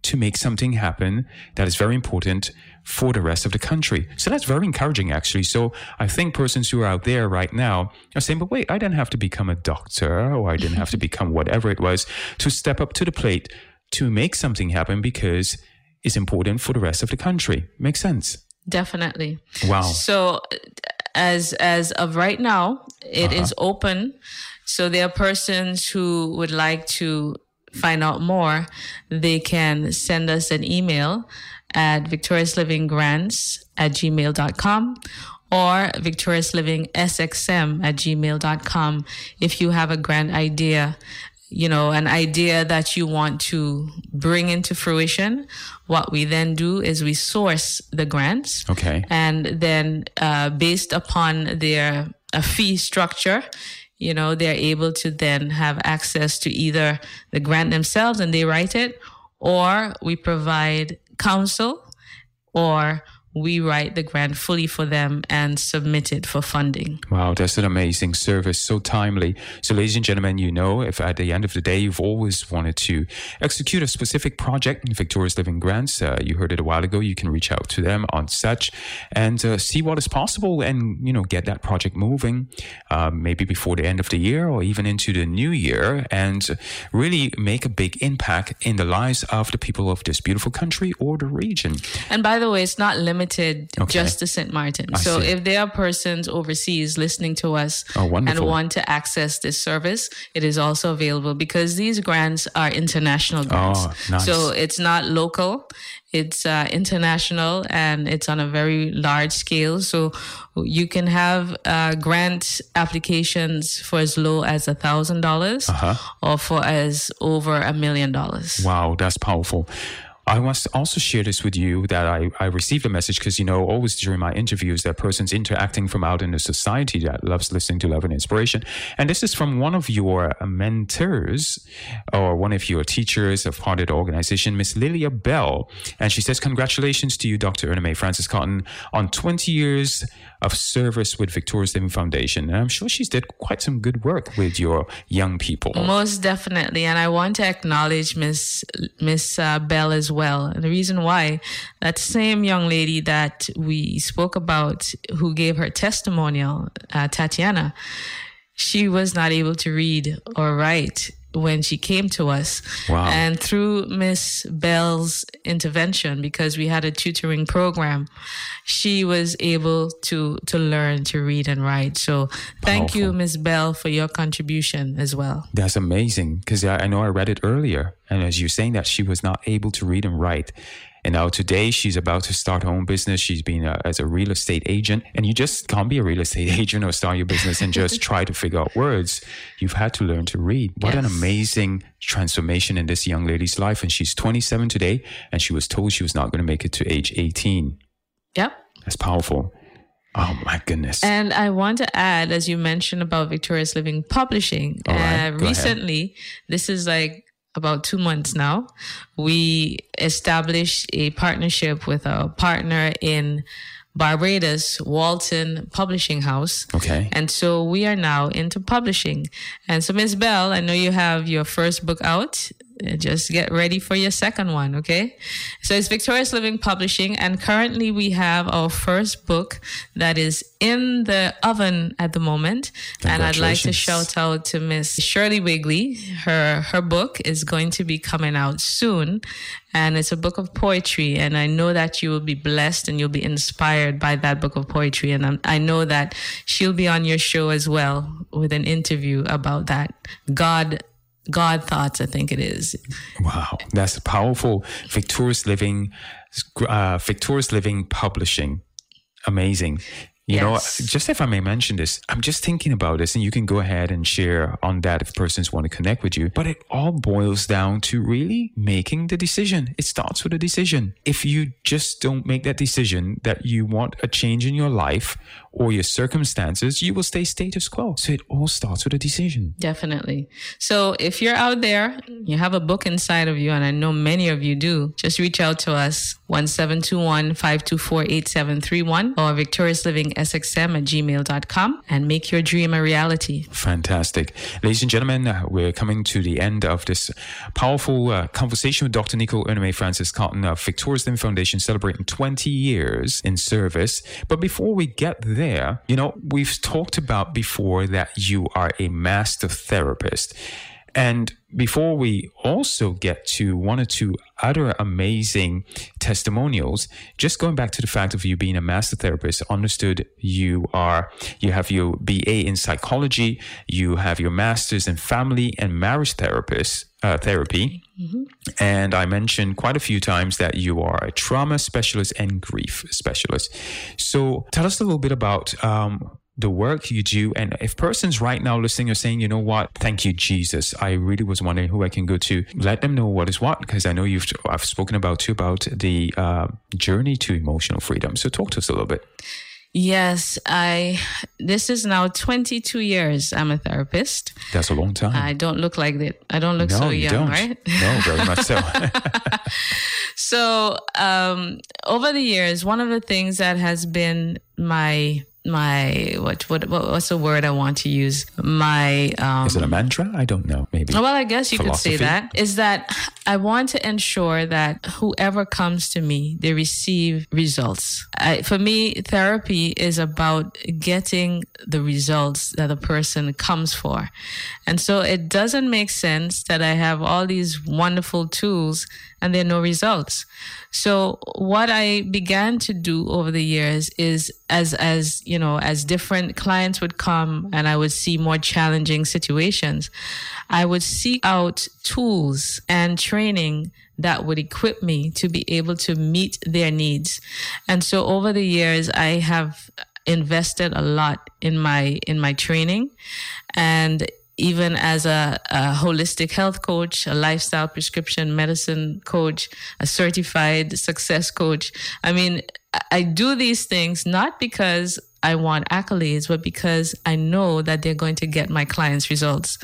to make something happen that is very important for the rest of the country. So that's very encouraging, actually. So I think persons who are out there right now are saying, but wait, I didn't have to become a doctor, or I didn't have to become whatever it was to step up to the plate to make something happen because it's important for the rest of the country. Makes sense? Definitely. Wow. So as as of right now, it uh-huh. is open. So there are persons who would like to find out more. They can send us an email at victoriouslivinggrants at gmail dot com or victoriousliving.sxm at gmail dot com if you have a grant idea, you know, an idea that you want to bring into fruition. What we then do is we source the grants. Okay. And then uh, based upon their a fee structure, you know, they're able to then have access to either the grant themselves and they write it, or we provide counsel, or we write the grant fully for them and submit it for funding. Wow, that's an amazing service, so timely. So ladies and gentlemen, you know, if at the end of the day you've always wanted to execute a specific project in Victorious Living Grants, uh, you heard it a while ago, you can reach out to them on such and uh, see what is possible and, you know, get that project moving, uh, maybe before the end of the year or even into the new year, and really make a big impact in the lives of the people of this beautiful country or the region. And by the way, it's not limited Okay. just to Saint Martin. I so see. if there are persons overseas listening to us Oh, and want to access this service, it is also available because these grants are international grants. Oh, nice. So it's not local. It's uh, international and it's on a very large scale. So you can have uh, grant applications for as low as a thousand dollars or for as over a million dollars. Wow, that's powerful. I must also share this with you that I, I received a message because, you know, always during my interviews, there are persons interacting from out in the society that loves listening to Love and Inspiration. And this is from one of your mentors or one of your teachers of part of the organization, Miss Lilia Bell. And she says, congratulations to you, Doctor Erna Mae Francis Cotton, on twenty years of service with Victorious Living Foundation. And I'm sure she's did quite some good work with your young people. Most definitely. And I want to acknowledge Miss Miss uh, Bell as well. And the reason why, that same young lady that we spoke about who gave her testimonial, uh, Tatiana, she was not able to read or write when she came to us. Wow. And through Miss Bell's intervention, because we had a tutoring program, she was able to to learn to read and write. So thank Powerful. you, Miss Bell, for your contribution as well. That's amazing because I, I know I read it earlier. And as you're saying that she was not able to read and write. And now today she's about to start her own business. She's been a, as a real estate agent. And you just can't be a real estate agent or start your business and just try to figure out words. You've had to learn to read. What Yes. an amazing transformation in this young lady's life. And she's twenty-seven today. And she was told she was not going to make it to age eighteen. Yep. That's powerful. Oh, my goodness. And I want to add, as you mentioned about Victorious Living Publishing, All right, uh, go ahead. recently, this is like about two months now, we established a partnership with a partner in Barbados, Walton Publishing House. Okay. And so we are now into publishing. And so, Miz Bell, I know you have your first book out. Just get ready for your second one, okay? So it's Victorious Living Publishing, and currently we have our first book that is in the oven at the moment. And I'd like to Congratulations. shout out to Miss Shirley Wigley. Her her book is going to be coming out soon, and it's a book of poetry. And I know that you will be blessed and you'll be inspired by that book of poetry. And I'm, I know that she'll be on your show as well with an interview about that. God. God Thoughts, I think it is. Wow, that's powerful. Victorious Living, uh, Victorious Living Publishing, amazing. You Yes. know, just if I may mention this, I'm just thinking about this, and you can go ahead and share on that if persons want to connect with you. But it all boils down to really making the decision. It starts with a decision. If you just don't make that decision that you want a change in your life or your circumstances, you will stay status quo. So it all starts with a decision. Definitely. So if you're out there, you have a book inside of you, and I know many of you do, just reach out to us, one seven two one, five two four, eight seven three one or victorious living s x m at gmail dot com and make your dream a reality. Fantastic. Ladies and gentlemen, uh, we're coming to the end of this powerful uh, conversation with Doctor Nicole Erneme Francis Cotton of Victorious Living Foundation, celebrating twenty years in service. But before we get there, you know, we've talked about before that you are a master therapist. And before we also get to one or two other amazing testimonials, just going back to the fact of you being a master therapist, understood you are, you have your B A in psychology, you have your master's in family and marriage therapist, uh, therapy. Mm-hmm. And I mentioned quite a few times that you are a trauma specialist and grief specialist. So tell us a little bit about um, the work you do. And if persons right now listening are saying, you know what, thank you, Jesus, I really was wondering who I can go to, let them know what is what, because I know you've I've spoken about too about the uh, journey to emotional freedom. So talk to us a little bit. Yes, I. This is now twenty-two years I'm a therapist. That's a long time. I don't look like it. I don't look no, so you young, don't. right? No, very much so. So um, over the years, one of the things that has been my my what what what's the word I want to use? My um, is it a mantra? I don't know. Maybe. Well, I guess you philosophy? could say that is that I want to ensure that whoever comes to me, they receive results. I, for me, therapy is about getting the results that a person comes for, and so it doesn't make sense that I have all these wonderful tools and there are no results. So what I began to do over the years is as, as, you know, as different clients would come and I would see more challenging situations, I would seek out tools and training that would equip me to be able to meet their needs. And so over the years, I have invested a lot in my, in my training, and even as a, a holistic health coach, a lifestyle prescription medicine coach, a certified success coach. I mean, I do these things not because I want accolades, but because I know that they're going to get my clients results.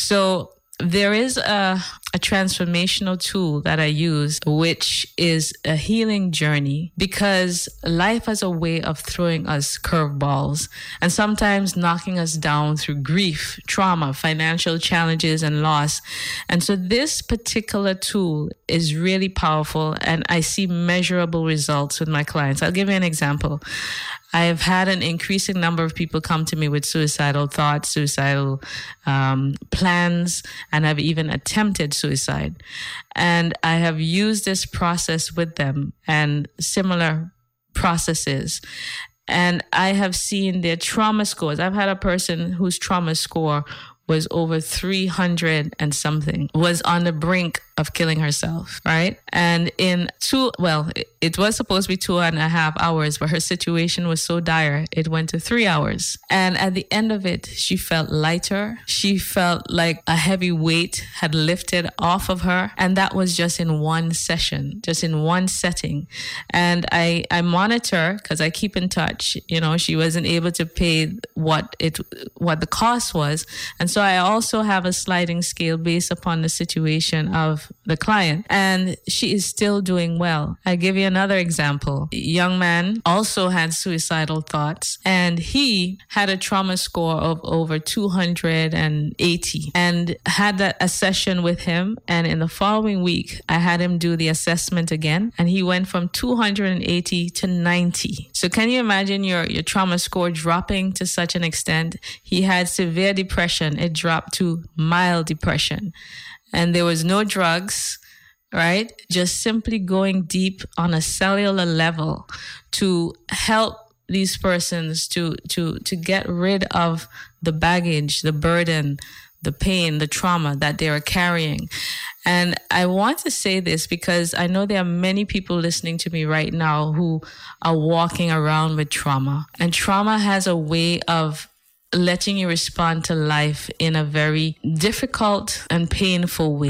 So there is a, a transformational tool that I use, which is a healing journey, because life has a way of throwing us curveballs and sometimes knocking us down through grief, trauma, financial challenges, and loss. And so this particular tool is really powerful, and I see measurable results with my clients. I'll give you an example. I've had an increasing number of people come to me with suicidal thoughts, suicidal um, plans, and have even attempted suicide. And I have used this process with them and similar processes. And I have seen their trauma scores. I've had a person whose trauma score was over three hundred and something, was on the brink of killing herself, right? And in two, well, it was supposed to be two and a half hours, but her situation was so dire, it went to three hours. And at the end of it, she felt lighter. She felt like a heavy weight had lifted off of her. And that was just in one session, just in one setting. And I, I monitor, because I keep in touch. You know, she wasn't able to pay what it, what the cost was. And so I also have a sliding scale based upon the situation of the client, and she is still doing well. I give you another example. A young man also had suicidal thoughts, and he had a trauma score of over two hundred eighty, and had that, a session with him. And in the following week, I had him do the assessment again, and he went from two hundred eighty to ninety. So can you imagine your, your trauma score dropping to such an extent? He had severe depression. It dropped to mild depression. And there was no drugs, right? Just simply going deep on a cellular level to help these persons to, to, to get rid of the baggage, the burden, the pain, the trauma that they are carrying. And I want to say this because I know there are many people listening to me right now who are walking around with trauma. And trauma has a way of letting you respond to life in a very difficult and painful way. Mm.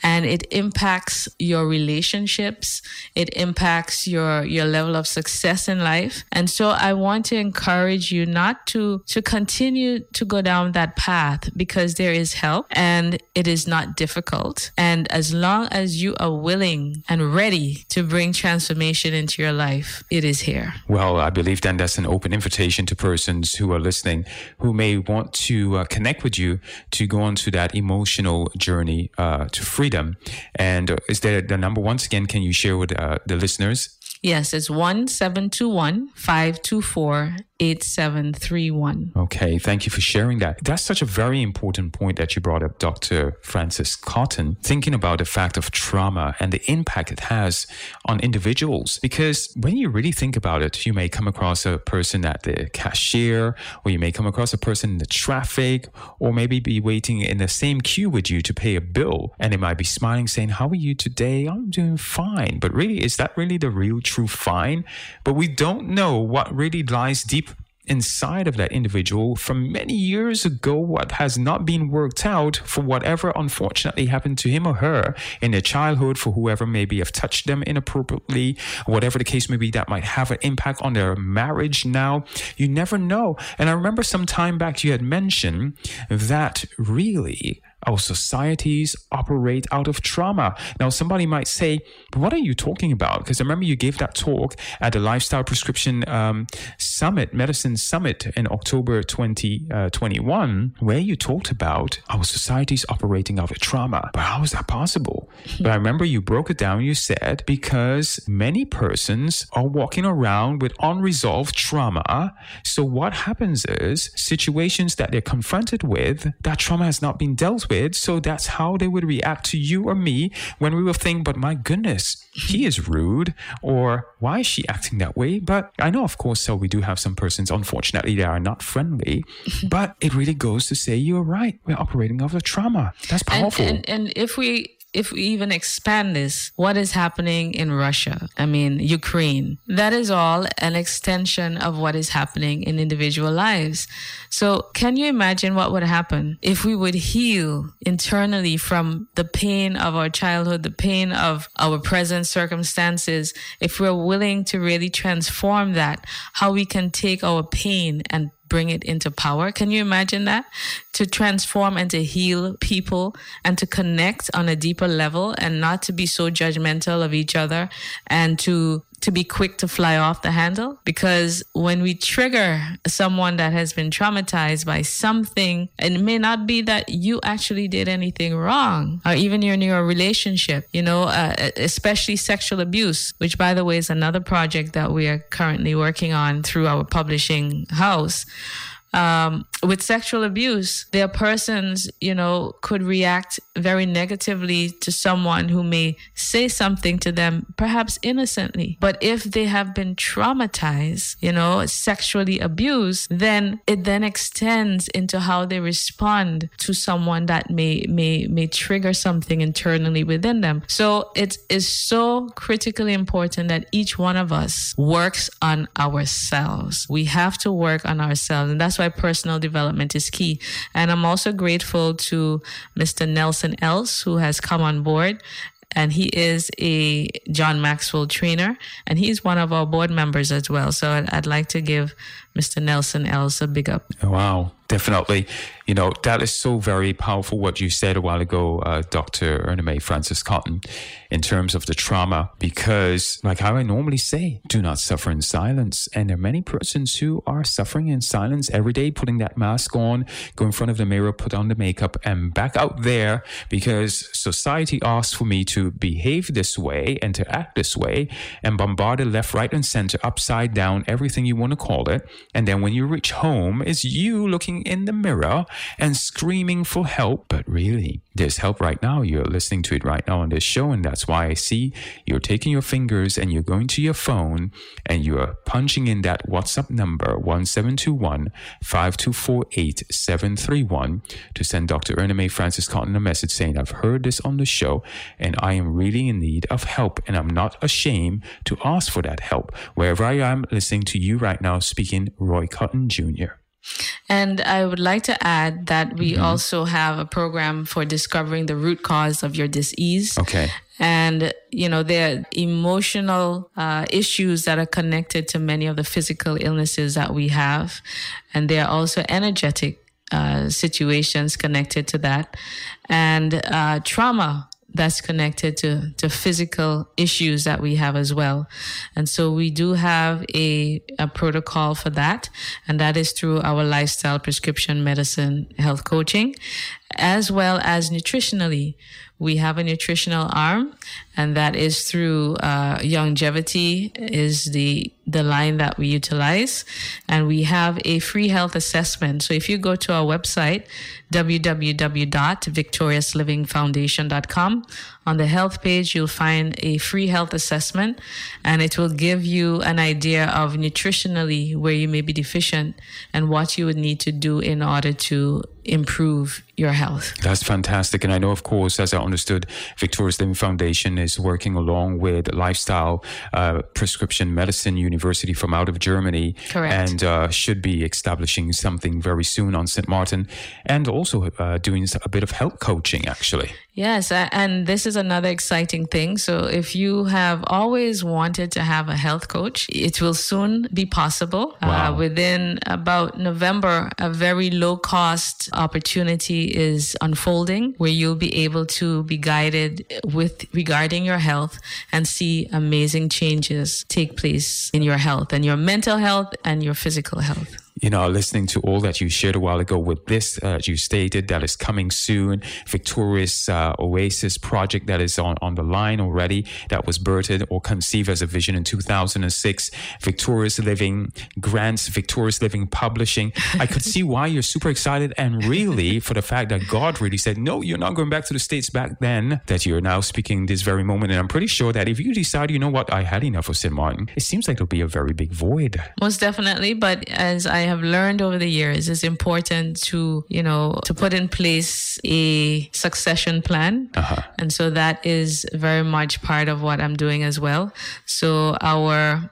and it impacts your relationships. It impacts your, your level of success in life. And so I want to encourage you not to, to continue to go down that path, because there is help and it is not difficult. And as long as you are willing and ready to bring transformation into your life, it is here. Well, I believe then that's an open invitation to persons who are listening who may want to uh, connect with you to go on to that emotional journey uh, to freedom. And uh, is there the number once again, can you share with uh, the listeners? Yes, it's one seven two one, five two four, eight seven three one. Okay, thank you for sharing that. That's such a very important point that you brought up, Doctor Francis Cotton, thinking about the fact of trauma and the impact it has on individuals. Because when you really think about it, you may come across a person at the cashier, or you may come across a person in the traffic, or maybe be waiting in the same queue with you to pay a bill. And they might be smiling, saying, "How are you today?" "I'm doing fine." But really, is that really the real true fine? But we don't know what really lies deep inside of that individual from many years ago, what has not been worked out for whatever unfortunately happened to him or her in their childhood, for whoever maybe have touched them inappropriately, whatever the case may be, that might have an impact on their marriage now. You never know. And I remember some time back you had mentioned that really our societies operate out of trauma. Now, somebody might say, but what are you talking about? Because I remember you gave that talk at the Lifestyle Prescription um, Summit, Medicine Summit in October twenty twenty-one, where you talked about our societies operating out of trauma. But how is that possible? But I remember you broke it down. You said, because many persons are walking around with unresolved trauma. So what happens is situations that they're confronted with, that trauma has not been dealt with. So that's how they would react to you or me when we will think, but my goodness, he is rude, or why is she acting that way? But I know, of course, so we do have some persons, unfortunately, that are not friendly, but it really goes to say, you're right, we're operating out of trauma. That's powerful. And, and, and if we If we even expand this, what is happening in Russia? I mean, Ukraine. That is all an extension of what is happening in individual lives. So can you imagine what would happen if we would heal internally from the pain of our childhood, the pain of our present circumstances, if we're willing to really transform that, how we can take our pain and bring it into power? Can you imagine that? To transform and to heal people and to connect on a deeper level, and not to be so judgmental of each other, and to to be quick to fly off the handle. Because when we trigger someone that has been traumatized by something, and it may not be that you actually did anything wrong, or even in your relationship, you know, uh, especially sexual abuse, which, by the way, is another project that we are currently working on through our publishing house. Um, with sexual abuse, their persons, you know, could react very negatively to someone who may say something to them, perhaps innocently. But if they have been traumatized, you know, sexually abused, then it then extends into how they respond to someone that may may may trigger something internally within them. So it is so critically important that each one of us works on ourselves. We have to work on ourselves, and that's why personal development is key. And I'm also grateful to Mister Nelson Els, who has come on board. And he is a John Maxwell trainer, and he's one of our board members as well. So I'd, I'd like to give Mister Nelson Els a big up. Wow, definitely. You know, that is so very powerful what you said a while ago, uh, Doctor Ernest Francis Cotton, in terms of the trauma, because like how I normally say, do not suffer in silence. And there are many persons who are suffering in silence every day, putting that mask on, go in front of the mirror, put on the makeup, and back out there because society asks for me to behave this way and to act this way, and bombarded left, right, and center, upside down, everything you want to call it. And then when you reach home, it's you looking in the mirror and screaming for help. But really, there's help right now. You're listening to it right now on this show. And that's why I see you're taking your fingers and you're going to your phone and you're punching in that WhatsApp number, one seven two one, five two four eight, seven three one, to send Doctor Ernest Francis Cotton a message saying, I've heard this on the show and I am really in need of help. And I'm not ashamed to ask for that help. Wherever I am listening to you right now, speaking Roy Cotton Junior And I would like to add that we Mm-hmm. also have a program for discovering the root cause of your disease. Okay. And, you know, there are emotional uh, issues that are connected to many of the physical illnesses that we have. And there are also energetic uh, situations connected to that. And uh, trauma that's connected to, to physical issues that we have as well. And so we do have a, a protocol for that. And that is through our lifestyle prescription medicine health coaching, as well as nutritionally. We have a nutritional arm, and that is through uh, Longevity is the the line that we utilize. And we have a free health assessment. So if you go to our website, w w w dot victorious living foundation dot com, on the health page, you'll find a free health assessment, and it will give you an idea of nutritionally where you may be deficient and what you would need to do in order to improve your health. That's fantastic. And I know, of course, as I understood, Victorious Living Foundation is working along with Lifestyle uh, Prescription Medicine University from out of Germany. Correct. And uh, should be establishing something very soon on Saint Martin, and also uh, doing a bit of health coaching, actually. Yes, and this is another exciting thing. So if you have always wanted to have a health coach, it will soon be possible. Wow. Uh, within about November, a very low cost opportunity is unfolding where you'll be able to be guided with regarding your health and see amazing changes take place in your health and your mental health and your physical health. You know, listening to all that you shared a while ago with this, uh, you stated that is coming soon. Victorious uh, Oasis project that is on, on the line already, that was birthed or conceived as a vision in two thousand six. Victorious Living Grants, Victorious Living Publishing. I could see why you're super excited, and really for the fact that God really said, no, you're not going back to the States back then, that you're now speaking this very moment. And I'm pretty sure that if you decide, you know what, I had enough of Saint Martin, it seems like there'll be a very big void. Most definitely. But as I have learned over the years, it's important to, you know, to put in place a succession plan. Uh-huh. And so that is very much part of what I'm doing as well. So our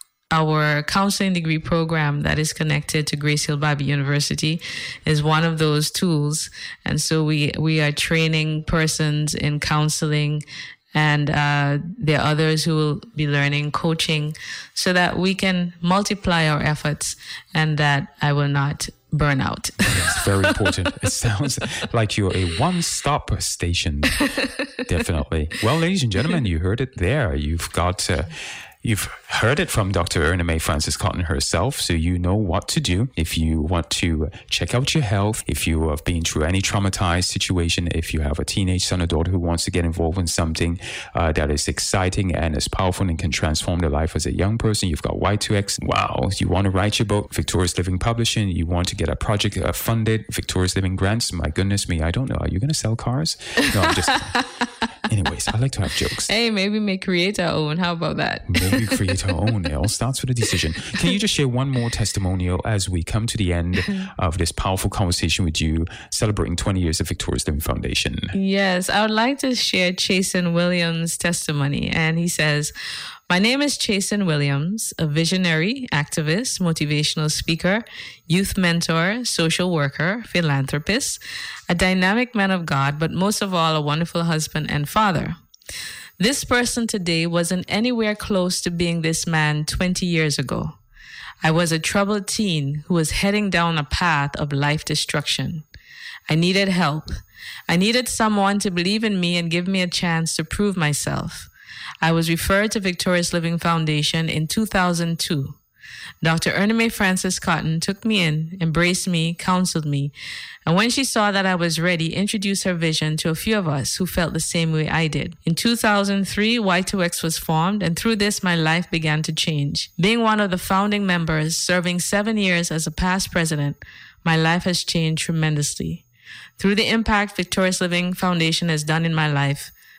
Our counseling degree program that is connected to Grace Hill Bible University is one of those tools. And so we, we are training persons in counseling, and uh, there are others who will be learning coaching so that we can multiply our efforts and that I will not burn out. It's very important. It sounds like you're a one-stop station. Definitely. Well, ladies and gentlemen, you heard it there. You've got... Uh, You've heard it from Doctor Erna Mae Francis Cotton herself, so you know what to do if you want to check out your health, if you have been through any traumatized situation, if you have a teenage son or daughter who wants to get involved in something uh, that is exciting and is powerful and can transform their life as a young person. You've got Y two X. Wow. You want to write your book, Victorious Living Publishing. You want to get a project uh, funded, Victorious Living Grants. My goodness me, I don't know. Are you going to sell cars? No, I'm just... Anyways, I like to have jokes. Hey, maybe we may create our own. How about that? Maybe we create our own. It all starts with a decision. Can you just share one more testimonial as we come to the end of this powerful conversation with you, celebrating twenty years of Victorious Living Foundation? Yes, I would like to share Chasen Williams' testimony. And he says, my name is Chasen Williams, a visionary, activist, motivational speaker, youth mentor, social worker, philanthropist, a dynamic man of God, but most of all, a wonderful husband and father. This person today wasn't anywhere close to being this man twenty years ago. I was a troubled teen who was heading down a path of life destruction. I needed help. I needed someone to believe in me and give me a chance to prove myself. I was referred to Victorious Living Foundation in two thousand two. Doctor Erna Mae Francis Cotton took me in, embraced me, counseled me, and when she saw that I was ready, introduced her vision to a few of us who felt the same way I did. In two thousand three, Y two X was formed, and through this, my life began to change. Being one of the founding members, serving seven years as a past president, my life has changed tremendously. Through the impact Victorious Living Foundation has done in my life,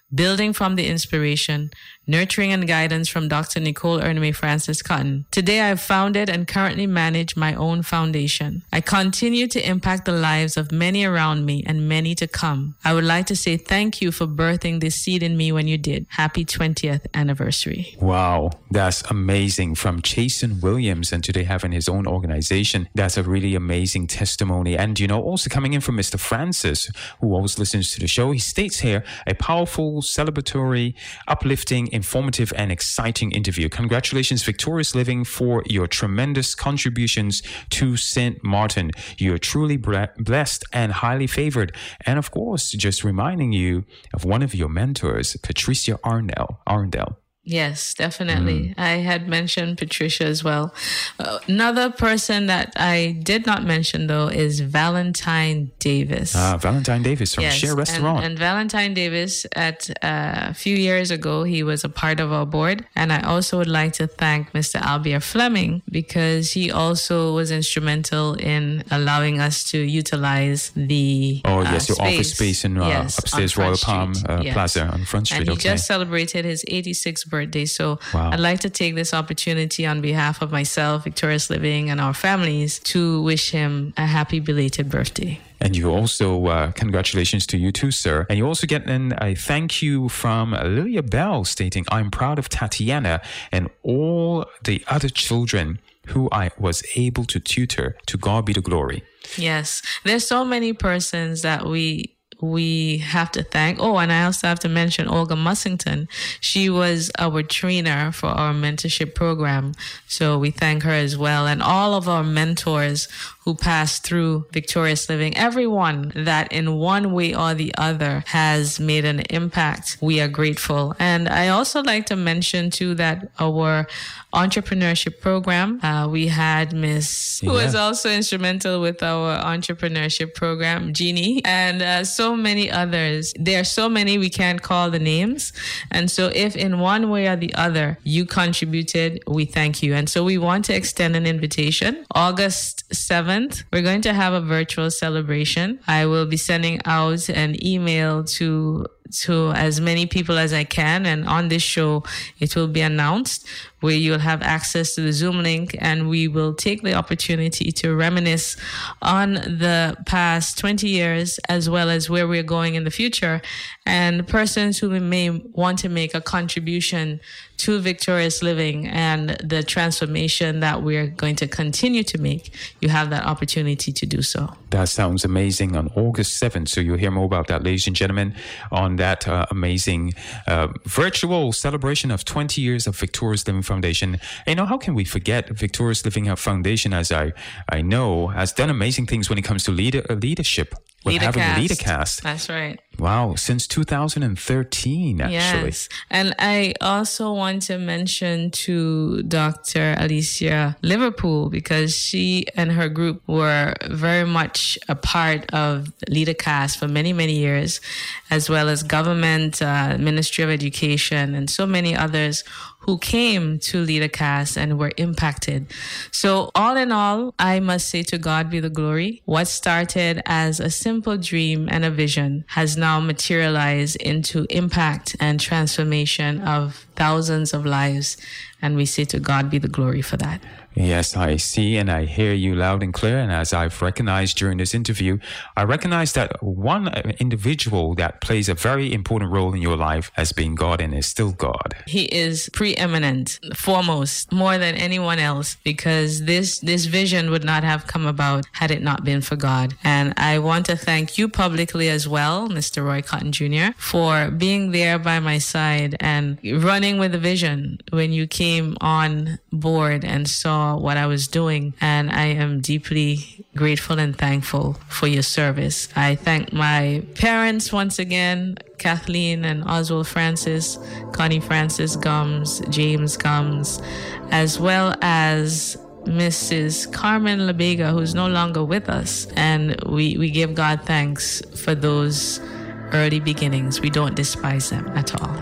building from the inspiration, nurturing and guidance from Doctor Nicole Erneme Francis Cotton. Today, I've founded and currently manage my own foundation. I continue to impact the lives of many around me and many to come. I would like to say thank you for birthing this seed in me when you did. Happy twentieth anniversary. Wow, that's amazing. From Jason Williams, and today having his own organization. That's a really amazing testimony. And, you know, also coming in from Mister Francis, who always listens to the show, he states here, a powerful, celebratory, uplifting, informative and exciting interview. Congratulations, Victorious Living, for your tremendous contributions to Saint Martin. You're truly blessed and highly favored. And of course, just reminding you of one of your mentors, Patricia Arndell. Arndell. Yes, definitely. Mm. I had mentioned Patricia as well. Uh, another person that I did not mention, though, is Valentine Davis. Ah, Valentine Davis from yes, Share Restaurant. And, and Valentine Davis, at uh, a few years ago, he was a part of our board. And I also would like to thank Mister Albier Fleming, because he also was instrumental in allowing us to utilize the Oh, yes, uh, your space. office space in uh, yes, upstairs Royal Palm uh, yes. Plaza on Front Street. And he okay. just celebrated his eighty-sixth birthday. So wow. I'd like to take this opportunity on behalf of myself, Victorious Living, and our families to wish him a happy belated birthday. And you also, uh, congratulations to you too, sir. And you also get in a thank you from Lilia Bell stating, I'm proud of Tatiana and all the other children who I was able to tutor. To God be the glory. Yes. There's so many persons that we we have to thank. Oh, and I also have to mention Olga Mussington. She was our trainer for our mentorship program. So we thank her as well. And all of our mentors who passed through Victorious Living, everyone that in one way or the other has made an impact, we are grateful. And I also like to mention too that our entrepreneurship program, uh, we had Miss, who yeah. was also instrumental with our entrepreneurship program, Jeannie, and uh, so many others. There are so many we can't call the names. And so if in one way or the other you contributed, we thank you. And so we want to extend an invitation. August seventh, we're going to have a virtual celebration. I will be sending out an email to to as many people as I can, and on this show it will be announced, where you'll have access to the Zoom link, and we will take the opportunity to reminisce on the past twenty years as well as where we're going in the future, and persons who may want to make a contribution to Victorious Living and the transformation that we're going to continue to make. You have that opportunity to do so. That sounds amazing. On August seventh, so you'll hear more about that, ladies and gentlemen, on that uh, amazing uh, virtual celebration of twenty years of Victorious Living Foundation. You know, how can we forget Victorious Living Foundation, as I, I know, has done amazing things when it comes to leader, uh, leadership. With having a LeaderCast. That's right. Wow, since two thousand thirteen, actually. Yes. And I also want to mention to Doctor Alicia Liverpool, because she and her group were very much a part of LeaderCast for many, many years, as well as government, uh, Ministry of Education, and so many others who came to LeaderCast and were impacted. So all in all, I must say to God be the glory. What started as a simple dream and a vision has now materialized into impact and transformation of thousands of lives. And we say to God be the glory for that. Yes, I see and I hear you loud and clear. And as I've recognized during this interview, I recognize that one individual that plays a very important role in your life has been God and is still God. He is preeminent, foremost, more than anyone else, because this, this vision would not have come about had it not been for God. And I want to thank you publicly as well, Mister Roy Cotton Junior, for being there by my side and running with the vision when you came on board and saw what I was doing, and I am deeply grateful and thankful for your service. I thank my parents once again, Kathleen and Oswald Francis, Connie Francis Gums, James Gums, as well as Missus Carmen LaBega, who's no longer with us, and we, we give God thanks for those early beginnings. We don't despise them at all.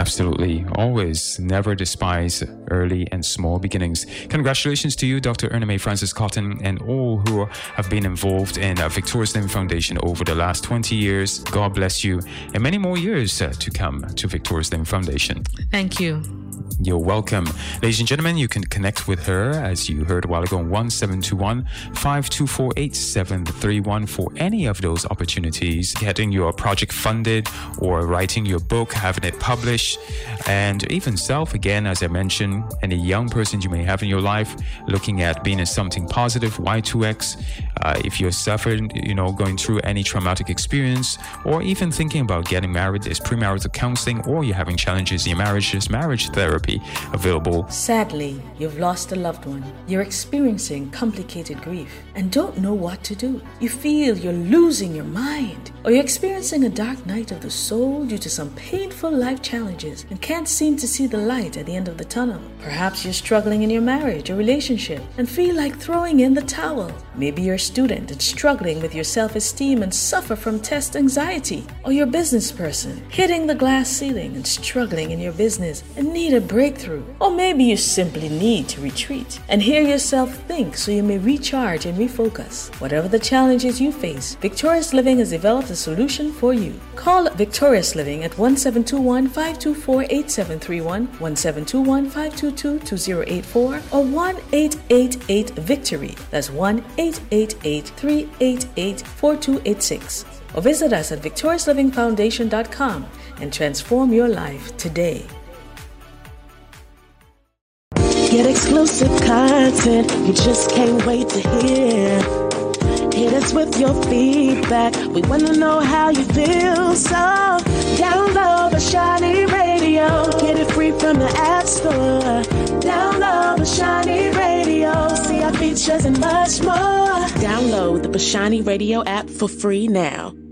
Absolutely. Always never despise early and small beginnings. Congratulations to you, Doctor Erna Mae Francis Cotton, and all who have been involved in uh, Victorious Living Foundation over the last twenty years. God bless you, and many more years uh, to come to Victorious Living Foundation. Thank you. You're welcome. Ladies and gentlemen, you can connect with her, as you heard a while ago, on one seven two one, five two four, eight seven three one for any of those opportunities, getting your project funded or writing your book, having it published, and even self, again, as I mentioned, any young person you may have in your life, looking at being in something positive, Y two X, uh, if you're suffering, you know, going through any traumatic experience, or even thinking about getting married, there's premarital counseling, or you're having challenges in your marriage, there's marriage therapy available. Sadly, you've lost a loved one. You're experiencing complicated grief and don't know what to do. You feel you're losing your mind, or you're experiencing a dark night of the soul due to some painful life challenges and can't seem to see the light at the end of the tunnel. Perhaps you're struggling in your marriage or relationship and feel like throwing in the towel. Maybe you're a student and struggling with your self-esteem and suffer from test anxiety, or you're a business person hitting the glass ceiling and struggling in your business and need a breakthrough. Or maybe you simply need to retreat and hear yourself think so you may recharge and refocus. Whatever the challenges you face, Victorious Living has developed a solution for you. Call Victorious Living at one seven two one, five two four, eight seven three one, one seven two one, five two two, two zero eight four, or one eight eight eight VICTORY. That's one eight eight eight, three eight eight, four two eight six. Or visit us at victorious living foundation dot com and transform your life today. Get exclusive content you just can't wait to hear. Hit us with your feedback. We want to know how you feel. So download the Shiny Radio. Get it free from the App Store. Download the Shiny Radio. See our features and much more. Download the Shiny Radio app for free now.